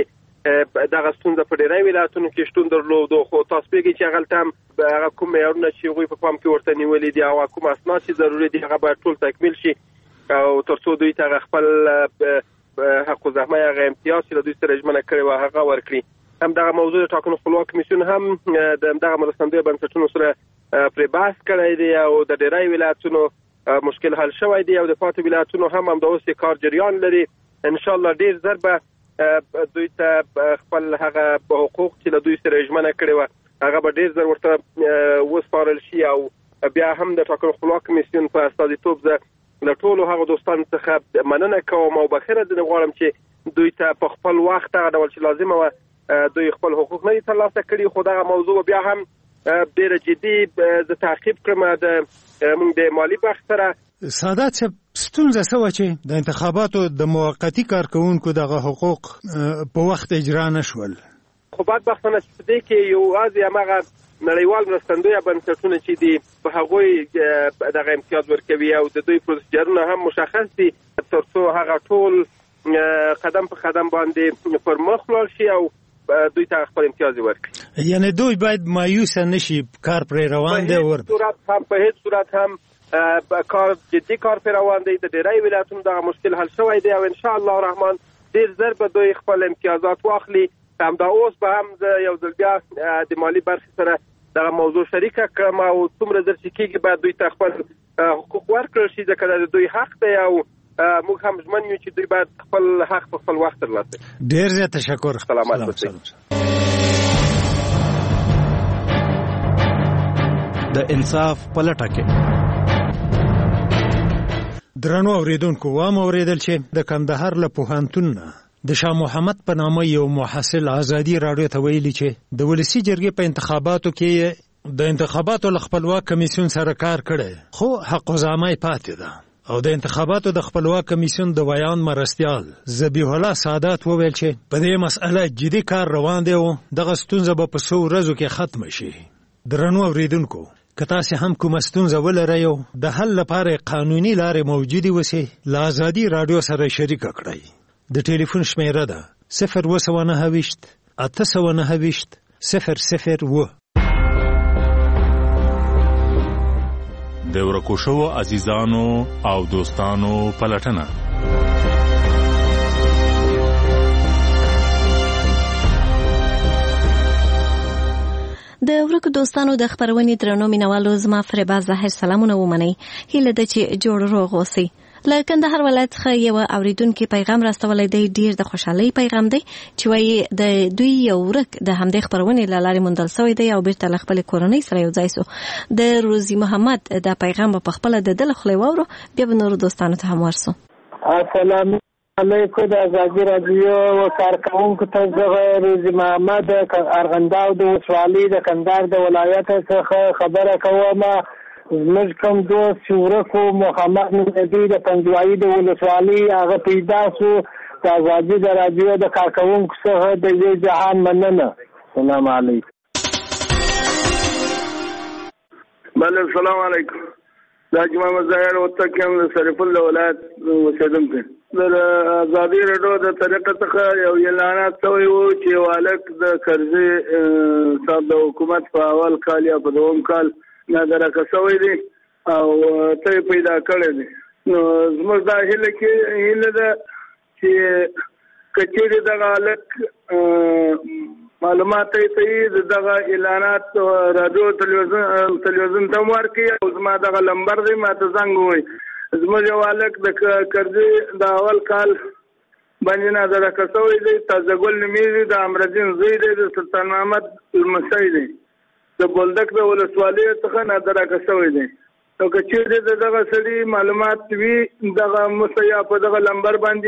S17: دغه ستونزه په ډیری ولایتونو کې شتون درلود خو تاسو پیږئ چې هغلته هم هغه کوم معیارونه چې هغوی په پام کې ورته نیولي دي او کوم اسناد چې ضروري دي هغه باید ټول تکمیل شي او تر څو دوی ته خپل حق الزحمه هغه امتیاز چې دوی سره ژمنه کړې وه هغه ورکړي. هم دغه موضوع د ټاکنو خپلواک کمیسیون هم د دغه مرستندویه بنسټونو سره پرې بحث کړی دی او د ډیری ولایتونو مشکل حل شوی دی او د پاتې ولایتونو هم همداوس کار جریان لري. ان شاء الله ډیر زر به دوی ته خپل هغه حقوق چې له دوی سره ژمنه کړې وه هغه به ډیر زر ورته وسپارل شي او بیا هم د ټاکنو خپلواک کمیسیون په استازیتوب زه له ټولو هغو دوستانو څخه مننه کوم او بخیره ځینې غواړم چې دوی ته په خپل وخت هغه ډول چې لازمه وه دوی خپل حقوق نه دي ترلاسه کړي خو دغه موضوع بیا هم ډېره جدي زه تعقیب کړم موږ د مالي بخش سره.
S7: سادات صاحب ستونزه څه وه چې د انتخاباتو د موقتي کارکوونکو دغه حقوق په وخت اجرا نه شول؟
S17: خو بدبختانه چې په دې کې یوازې هماغه نړیوال مرستندویه بنسټونه چې دي په هغوی دغه امتیاز ورکوي او د دوی پروسیجرونه هم مشخص دي تر څو هغه ټول قدم په قدم باندې پر مخ لاړ شي او دوی ته خپل امتیاز ورکړي.
S7: یعنی دوی باید مایوسه نشي کار پرې روان دی
S17: په هیڅ صورت هم کار جدي کار پرې روان دی. د ډیری ولایتونو دغه مشکل حل شوی دی او ان شاء الله الرحمن ډیر زر به دوی خپل امتیازات واخلي. همدا اوس به هم یو ځل بیا د مالي برخې سره دغه موضوع شریکه کړم او څومره زر چې کېږي باید دوی ته خپل حقوق ورکړل شي ځکه د دوی حق دی او موږ هم ژمن یو چې دوی باید خپل حق په خپل وخت ترلاسه کړي.
S7: ډېر زیات تشکر.
S17: سلامت اوسئ.
S4: د انصاف پلټه کې
S7: درنو اوریدونکو وام اوریدل چې د کندهار له پوهنتون د شاه محمد په نامه یو محصل ازادي راډیو ته ویلي چې د ولسی جرګې په انتخاباتو کې د انتخاباتو له خپلواک کمیسیون سره کار کړي خو حق الزحمه پاتې ده او د انتخاباتو د خپلواک کمیسیون د ویان مرستیال ذبیح الله سادات وویل چې په دې مسأله جدي کار روان دی او دغه ستونزه به په څو ورځو کې ختم شي. درنو اوریدونکو که تاسو هم کومه ستونزه ولرئ او د حل لپاره قانوني لارې موجودې وسي له ازادي راډیو سره شریک کړئ. د ټلیفون شمیره ده 029 829 001.
S5: د ورکو شوو عزیزانو او دوستانو پلټنه.
S22: د ورکو دوستانو د خبرونې درنو مینوالو زما فریبا ظاهر سلامونه ومنئ. هیله ده چې جوړ روغ اوسئ. له کندهار ولایت څخه یو اوریدونکو پیغام راستولی دی ډیر د خوشحالۍ پیغام دی چې وایي د دوی یو ورک د همدې خبرونې له لارې موندل شوی دی او بیرته له خپلې کورنۍ سره یو ځای سو. د روزي محمد د پیغام په خپله د ده له خولې واورو بیا به نورو دوستانو ته هم ورسو.
S11: السلام علیکم د ازادي راډیو کارکوونکو ته زه روزي محمد ارغنداو د ولسوالۍ د کندهار د ولایت څخه خبره کوم. زموږ کوم دوست چې ورکو محمد نبی د پنځوایي د ولسوالۍ هغه پیدا سو د ازادي د راډیو د کارکوونکو څخه د دې جهان مننه. السلام علیکم.
S13: بله السلام علیکم. دا جمعه مظاهر وته کوم د شریف الله ولایت اوسیدونکو د ازادي راډیو د طریقه څخه یو اعلانات شوی و چې والک د قرضې صاحب د حکومت په اول کال یا په دوم کال نظر کسوي دي او ته پیدا کړی دي. نو زموږ دا هیله ده چې کچېرې دغه الک معلومات ته دغه اعلانات رادیو تلویزیون ته ورکړي او زما دغه لمبر دی ما ته زنګ ووایي. زموږ یو الک د قرضې د اول کال باندې نظر کسوي دي. تازه ګل نومیږي د امردین زوی دی د سلطان محمد لمسی دی د بولدک د ولسوالۍ څخه نظر کسوي دي. نو که چیرې دغه سړي معلومات وي دغه مسیا په دغه لمبر باندې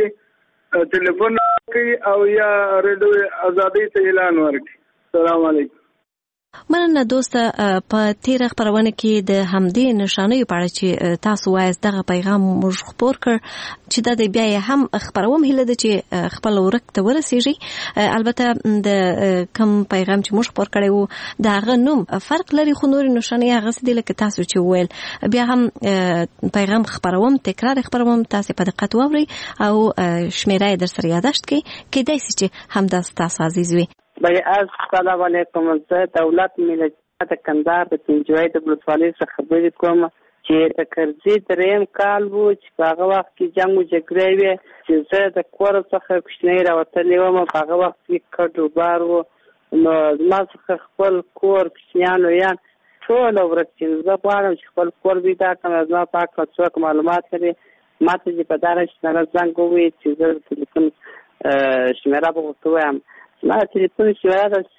S13: ټلیفون کوي او یا ریډیو ازادي ته اعلان ورکړي. السلام علیکم.
S22: مننه دوسته په تیر خبرونه کې د همدې نشانې په اړه چې تاسو وایي دغه پیغام موږ خبر کړ چې د بیا هم خبروم هله د چې خپل ورک ته ورسیږي البته د کم پیغام چې موږ خبر کړی وو دغه نوم فرق لري خو نور نشانې هغه څه دي لکه تاسو چې ویل بیا هم پیغام خبروم تکرار خبروم تاسو په دقت واوري او شمیره در سره یاداشت کیدای شي چې هم تاسو عزیز وي.
S9: السلام علیکم. زه دولت ملت کندهار د پنځوي د ولسوالۍ څخه خبرې کوم چې د کرزي دریم کال وو چې په هغه وخت کې جنګ او جګړې وې چې زه د کور څخه کوچنی راوتلی وم. په هغه وخت کې کډو بار وو نو زما څخه خپل کور کوچنیان ویان ټول ورک چې زه غواړم چې خپل کور بیدا کړم. زما په هکله څوک معلومات لري ماته چې په دغه شمېره زنګ ووایي چې زه د تلیفون شمېره به ورته ووایم. زما د تلیفون شمېره ده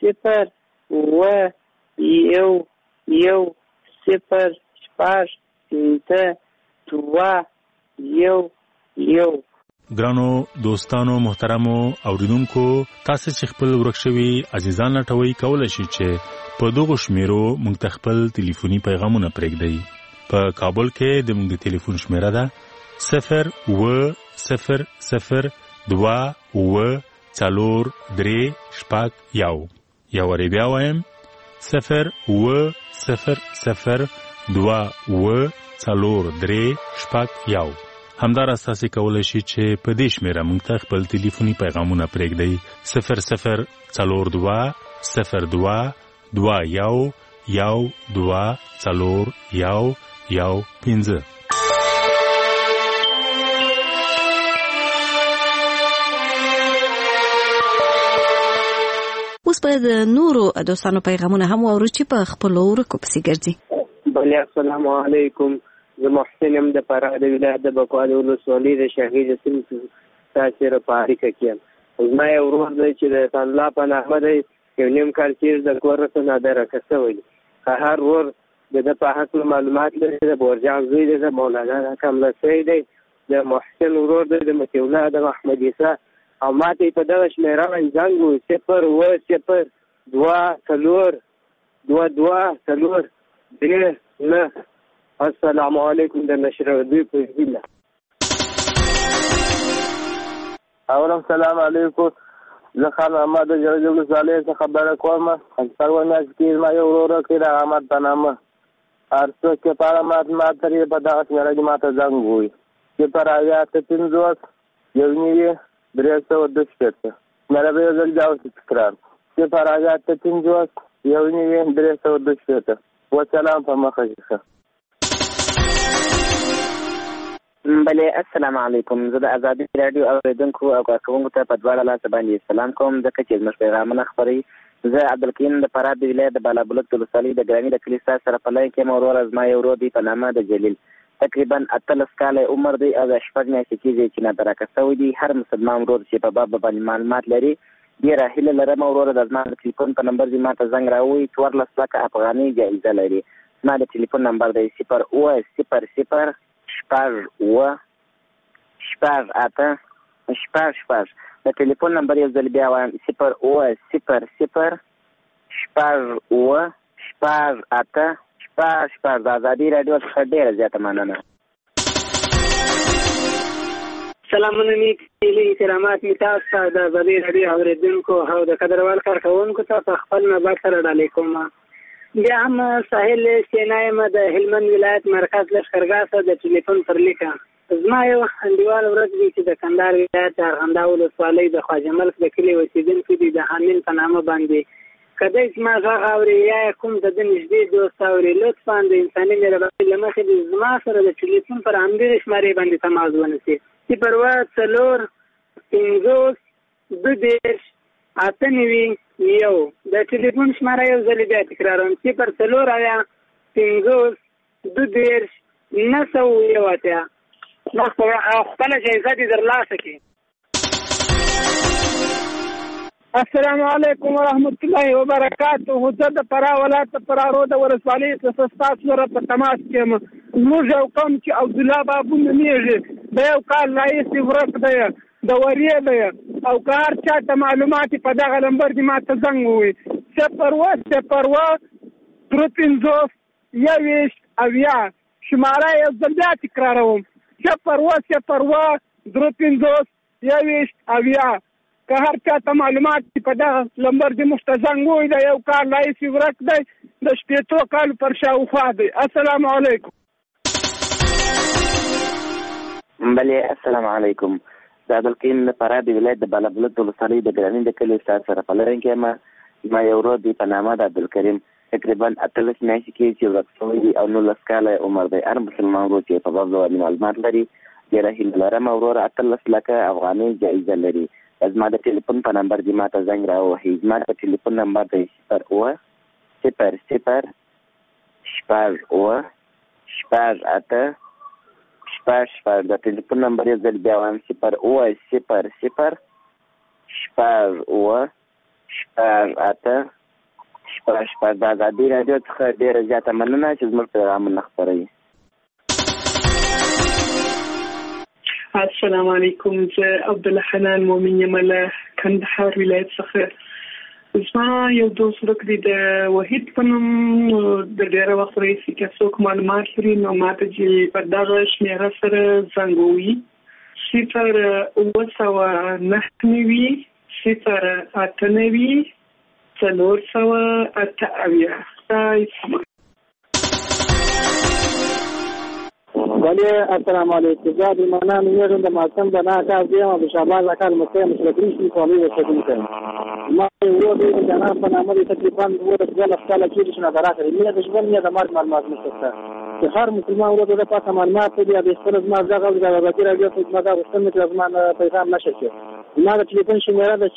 S9: 010055211.
S5: ګرانو دوستانو محترمو اوریدونکو تاسو چې خپل ورک شوي عزیزان لټوي کولای شئ چې په دغه شمیرو موږ ته خپل ټلیفوني پیغامونه پرېږدئ. په کابل کې د موږ د ټلیفون شمیره ده 0100243 یا وری بیا وایم 0100243 همدار اساسي کولای شي چې په دې شمیره موږ ته خپل ټلیفوني پیغامونه پرېږدئ 0022221
S22: اوس په نورو دوستانو پیغامونه هم واورو چې په خپل ورکو پسې ګرځي.
S9: بله السلام علیکم. زه محسن یم د فراه د ولایت د بکواه د ولسوالۍ د شهید سیمې تاسې په اړیکه کې یم. زما یو ورور دی چې د الله په نامه دی یو نیم کال تېر د کور څخه نادرکه شوی دی. هر ورور د ده په هکله معلومات لري. د بورجان زوی دی د مولانا کملسی دی د محسن ورور دی د مطیع الله د محمد عیسی او ماته په دغه شمیره باندې زنګ ووایي 0102223 السلام علیکم د نشر دوی په ویله.
S10: اولم سلام علیکم. زه خان محمد جرجل صالح څخه خبره کوم. سرونه کې ما یو ورور کې د احمد په نامه ارڅو کې پاره ما ترې په دغه شمیره کې ماته زنګ ووایي چې پر آیات 3 یو نیوي 310 مله به ځل جاو تکرار چې پر آیات 3 یو نیوي 310 وسلام په مخه شه.
S16: بله السلام علیکم. زه د آزادي رادیو اوریدونکو او کارکوونکو ته په دواړه لاسه باندې سلام کوم ځکه چې زموږ پیغامونه خپروي. زه عبدالکریم د فراه د ولایت د بالابلوک د ولسوالۍ د ګراني د کلي سره په لای کې مورور زما یو ورور دی په نامه د جلیل تقریبا 18 کاله عمر دی او د شپږ میاشتې کېږي چې نادرکه شوی دی. هر مسلمان ورور چې په باب باندې معلومات لري ډېره هیله لرم ورور د زما د ټلیفون په نمبر دې ماته زنګ راووایي 14 لکه افغانۍ جایزه لري. زما د ټلیفون نمبر دی 08000 د ټلیفون نمبر یو ځل بیا وایم 08000 د آزادي رادیو څخه ډېره زیاته مننه.
S9: سلامونه نیکې کرامات می تاسو ته د آزادي رادیو اورېدونکو او د قدروال کارکوونکو ته په خپل نظر سره ډالۍ کوم. بیا هم ساحل سینا یم د هلمند ولایت مرکز لښکرګاه څخه د ټلیفون پر لیکه. زما یو انډیوال ورځ دی چې د کندهار ولایت د ارغنداو ولسوالۍ د خواجه ملک د کلي اوسېدونکي دي د حامین په نامه باندې کدی زما غږ اوري یا کوم د ده نږدې دوست اوري لطفا د انساني مهربانۍ له مخې د زما سره د ټلیفون پر همدغې شمارې باندې تماس ونیسي 040522891 د ټلیفون شماره یو ځل بیا تکراروم 040522891 خپله جایزه دې ترلاسه کړي.
S18: السلام علیکم ورحمت الله وبرکاته. زه د فراه ولایت فراه رود ولسوالۍ څخه ستاسو سره په تماس کې یم. زموږ یو قوم چې عبدالله بابو نومېږي د یو کال راهیسې ورک دی د ورې دی او که هر چا ته معلومات په دغه نمبر دې ماته زنګ ووایي 0-0-23-20 شماره یو ځل بیا تکراروم 0-0-23-20 که هر چاته معلومات په دغه نمبر د موږ ته زنګ ووایي د یو کال راهیسې ورک دی د 80 کالو پر شاوخوا دی. السلام علیکم.
S16: بله السلام علیکم. د عبدالقیم د فراه د ولایت د بالابلوک ولسوالۍ د ګراني د کلي استاد سره په لرونکی ما یو ورور دی په نامه د عبدالکریم تقریبا 18 میاشتې کې چې ورک شوی دی او 19 کاله عمر دی. هر مسلمان ورور چې په باب باندې معلومات لري ډېره هیله لرم ورور 18 لکه افغانۍ جایزه لري. زما د ټلیفون په نمبر دې ماته زنګ راوهي. زما د ټلیفون نمبر دی 0-0-0-0-8 د ټلیفون نمبر یې ځل بیا وایم 0-0-0-8 د ازادي راډیو څخه ډېره زیاته مننه چې زموږ پیغامونه خپروي.
S15: السلام علیکم. زه عبدالحنان مومن یم له کندهار ولایت څخه. زما یو دوست ورک دی د وحید په نوم د ډېره وخت راهیسې که څوک معلومات لري نو ماته چې په دغه شمېره سره زنګ ووهي 0-9-99-498.
S11: بله السلام علیکم. زه عبدالمنان میرم د ماسم بنا کار دیم او شعبان اکل مکه مشرکین شي کولی وسدین ته ما یو د جناب په نامه د تقریبا ورته ځل خپل کې چې نه دراخري مې د ژوند نه د مرګ معلومات نشته چې هر مسلمان ورته د پاتې معلومات دی د خپل ما ځغه د وزیر راځي چې ما دا وسنه چې زما پیغام نشي کېږي. ما د ټلیفون شمیره د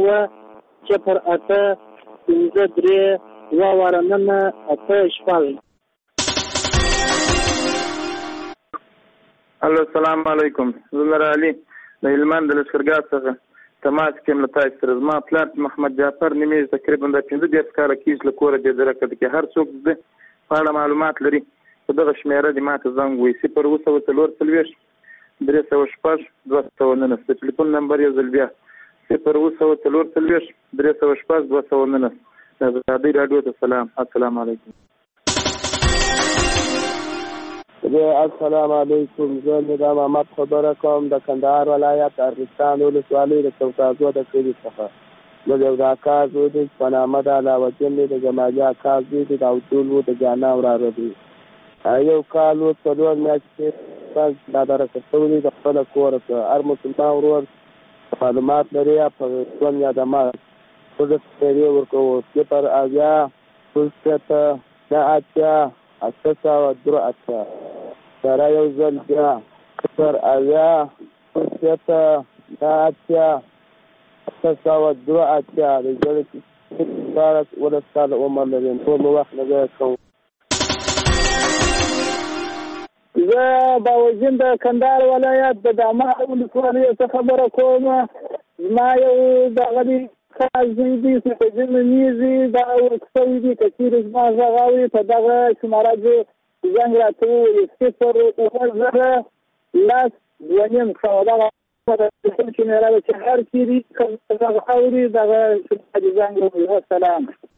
S11: 0-0-8-3-8
S13: الو السلام علیکم. زه علي د هلمند د لشکرګاه څخه تماس کوم له تاسو سره. زما پلار محمد جعفر نیمه تقریبا د 15 کاله کېږي له کوره د درکه کې هر څوک د پاړه معلومات لري په دغه شمیره د ماته زنګ وي 0-0-4-2-2 د ټلیفون نمبر یو ځل بیا 0-0-4-2-2 د ازادي راډیو ته سلام. السلام علیکم.
S10: السلام علیکم. زه نظام احمد خبره کوم د کندهار ولایت ارغستان ولسوالۍ د چوکازو د کلي څخه. زه د اکا زوی دی په نامه د علاوالدین دی د جمالي اکا زوی دی د عبدول و د جانا وراره دی. یو کال و 4 میاشتې پس دا درکه شوي د خپله کوره ته هر مسلمان ورور معلومات لري په ژوند یا د مرګ خو زه سپېرې ورکوو 0-8-8 سره یو ځل بیا 0-8-8 ولس کاله عمر لري. ټول وخت نه کوم.
S11: زه باوجین د کندهار ولایت د دامه ولسوالۍ څخه خبره کوم. زما یو دغه دی خاصی دي چې په ځینې میزي دا ورکوي دي چې زما زغاوي په دغه شماره کې زنګ راته 0-0-2 دغه چې نه راځي چې هر کیری دغه اوري دغه زنګ وي. السلام.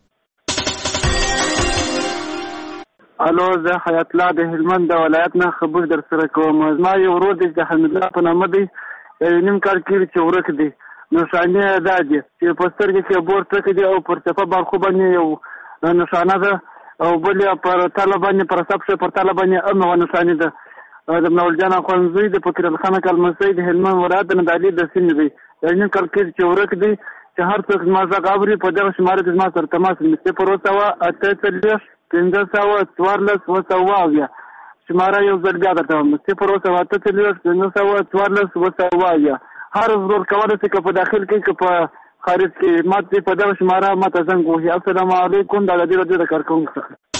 S19: الو زه حیات الله د هلمند د ولایت نه خبر در سره کوم. زما یو ورور دی د حمید الله په نامه دی نیم کال کېږي چې ورک دی. نشانه دا دي چې په سترګې کې بورته کې او پر صفه باندې باندې یو نشانه ده او بل پر طالبانه پر سبسه پر طالبانه امه نشانه ده د منول جان خوانزوی د فکر الخانه کلمسي د هلمند ولایت نه دالي د سین دی. یعنی کل کې چې ورک دی چې هر څوک ما زغاوري په دغه شماره د ما سره تماس نشته پر وسوه 8-3-15-14 شماره یو ځل بیا درته نشته پر وسوه 8-3-15-14 هر ضرور کوله چې په داخل کې په خارج کې ماته په دغه شماره ماته زنګ وهي. السلام علیکم. د دې راډیو د کارکونکو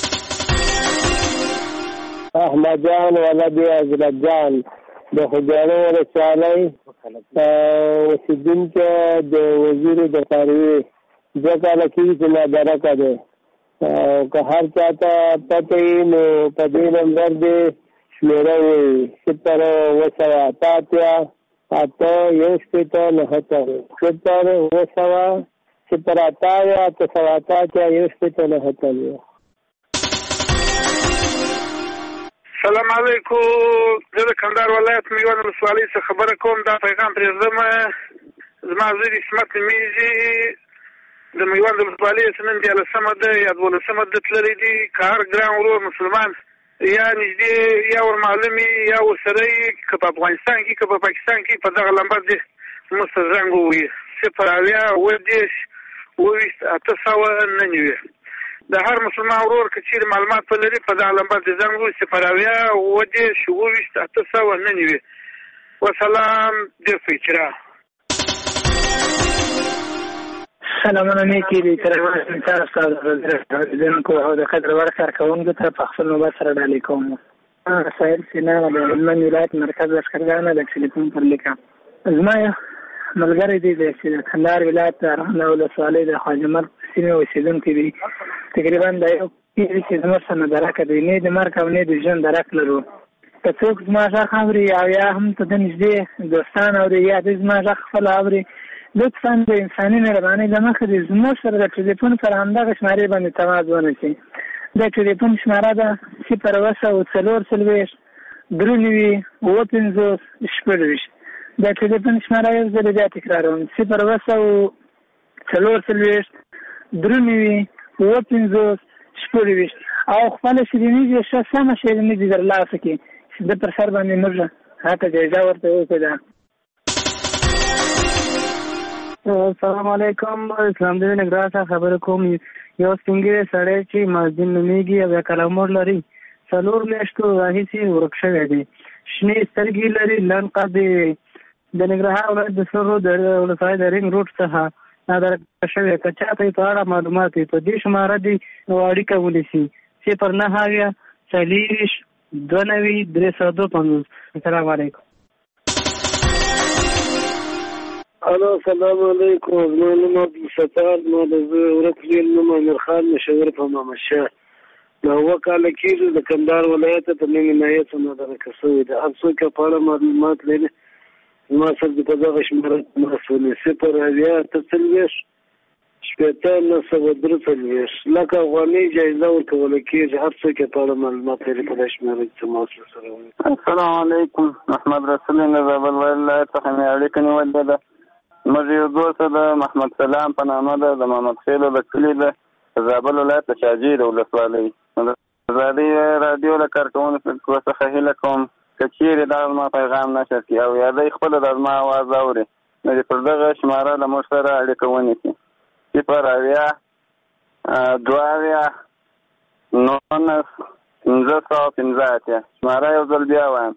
S11: احمد جان ولدی حضرت جان د خجانو ولسوالۍ اوسیدونکی د وزیر دفاعي دوه کاله کېږي چې مادرکه دی. که هر چاته پته وي نو په دې نمبر دې شمېره وایي 0-2-8-8-1-9 0-2-8-8-1-9 0 9
S13: سلام علیکم. زه د کندهار ولایت میوند ولسوالۍ څخه خبره کوم. دا پیغام پرېږدم. زما زوی اسمت نومیږي. د میوند ولسوالۍ نن 14مه ده یا 12مه ده تللی دی. که هر ګران ورور مسلمان یا نږدې یا ورمعلوم یا ورسره یې، که په افغانستان کې که په پاکستان کې، په دغه لمبر دې موږ ته زنګ ووهي 0 د هر مسلمان ورور که چیرې معلومات ولري په دغه لمبر دې زنګ ووهي 0 وسلام. ډېر ښه اجرا.
S18: سلامونه نیکي دي تر کو او د قدر وړ کارکوونکو ته په خپل نوبت سره ډالۍ کوم. سایل سینا د هلمند ولایت مرکز لښکرګاه د ټلیفون پر لیکه. زما ملګری دی د کندهار ولایت ارغنداب ولسوالۍ د خواجه مرګ سیمې اوسېدونکی دی. تقریبا د یو پیری چې زموږ سره درک دی، نه د مرګ او نه د ژوند درک لرو. که څوک زما غږ اوري او یا هم ته د نږدې دوستان اوري یا د زما غږ خپل اوري، لطفا د انساني مهربانۍ له مخې د زموږ سره د ټلیفون پر همدغه شمارې باندې تماس ونیسئ. د ټلیفون شماره ده 0 4 3 د ټلیفون شماره یو ځل بیا تکراروم 0 4 3 او خپل شیریني چې سمه شیریني دې درلاسه کې د پر سر باندې مرجه هاته جایزه ورته وکړه.
S11: السلام علیکم. اسلام دې نګران څخه خبره کوم. یو څنګه سړی چې مازدین نومیږي او کلامور لري 4 میاشتو راهیسې ورک شوی دی. شنې سترګې لري. لن قضې د ننګرهار ولایت د سرو د ولسوالۍ د رینګ روډ څخه نادر شوی. که چاته یې په اړه معلومات وي په دې شماره دي نو اړیکه ونیسي 0 9 4 2 السلام علیکم.
S1: الو السلام علیکم. زما نوم عبدالستار. ما د ورک ویل نوم امیر خان مشاور په محمد شاه. دا 2 کاله کېږي د کندهار ولایت په نوم عنایت مدرکه شوی د هر څوک په اړه معلومات لري. ما سره د دغه شماره مسؤل 0 لکه افغاني جایزه ورکول کېږي. هر څوک په اړه معلومات لري په دې شماره کې تماس سره ونیسئ.
S3: السلام علیکم. محمد رسول الله زابل ولایت څخه مې اړیکه نیولې ده. موږ یو دوست د محمد سلام په نامه ده د محمد خیلو د کلي ده زابل ولایت د شاجوی د ولسوالۍ. ازادي راډیو له کارکوونکو څخه هیله کوم که چیرې دا زما پیغام نشر کړي او یا دی خپله د زما اواز اوري نو د پر دغه شماره له موږ سره اړیکه ونیسي 0 2 515 شماره یو ځل بیا وایم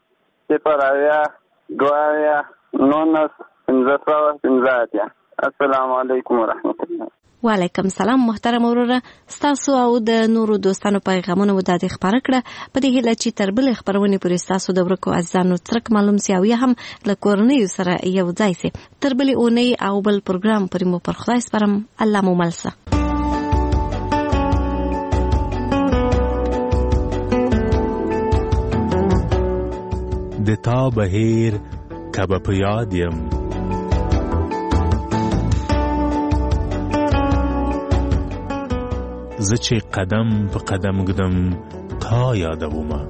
S3: 0 2 السلام علیکم ورحمت الله.
S22: وعلیکم سلام محترم وروره. ستاسو او د نورو دوستانو پیغامونه مو د خبره کړه په دې هیله چې تر بل خبرونه پورې ستاسو د ورکو عزیزانو ترک معلوم سی او هم له کورنۍ سره یو ځای سي. تر بل اونۍ او بل پروګرام پرې مو پر خدای سپارم. الله مو ملسه.
S5: د تا بهیر کبه په یاد یم زه چې قدم په قدم ګدم تا یادومه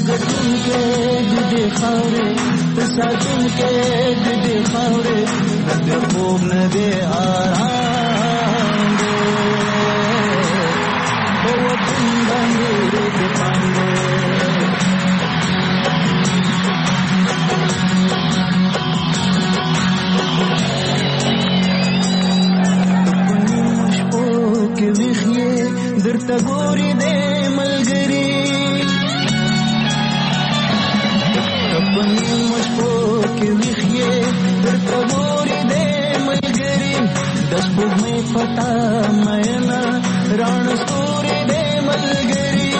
S2: ګټونکې د دې خاورې ته ساتونکې د دې خاورې د خوب نه دې آرام دی په وطن باندې دې پاندې درته ګوري دې ملګري په نیمو شپو کې ویښې درته ګوري دې ملګري د سپوږمۍ پتا مینا راڼ ستوري دې ملګري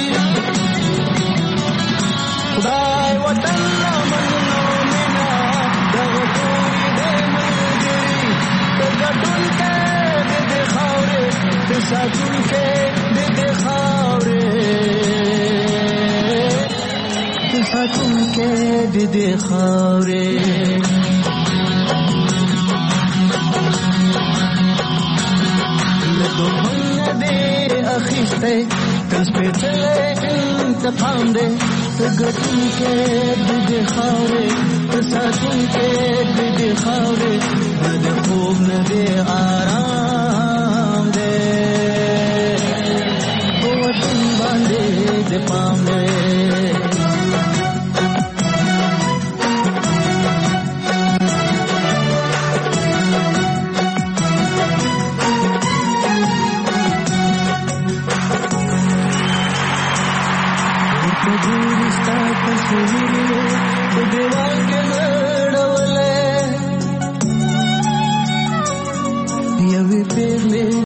S2: خدای وطن منو مینا دغه ګوري دې ملګري ته ګټونکې دې خاورې ته ساتونکې دې خاورې ته ساتونکې دې خاورې له دښمن نه دې اخیستی تل سپېڅلی انتقام دی ته ګټونکې دې خاورې ته ساتونکې دې خاورې د خوب نه دې آرام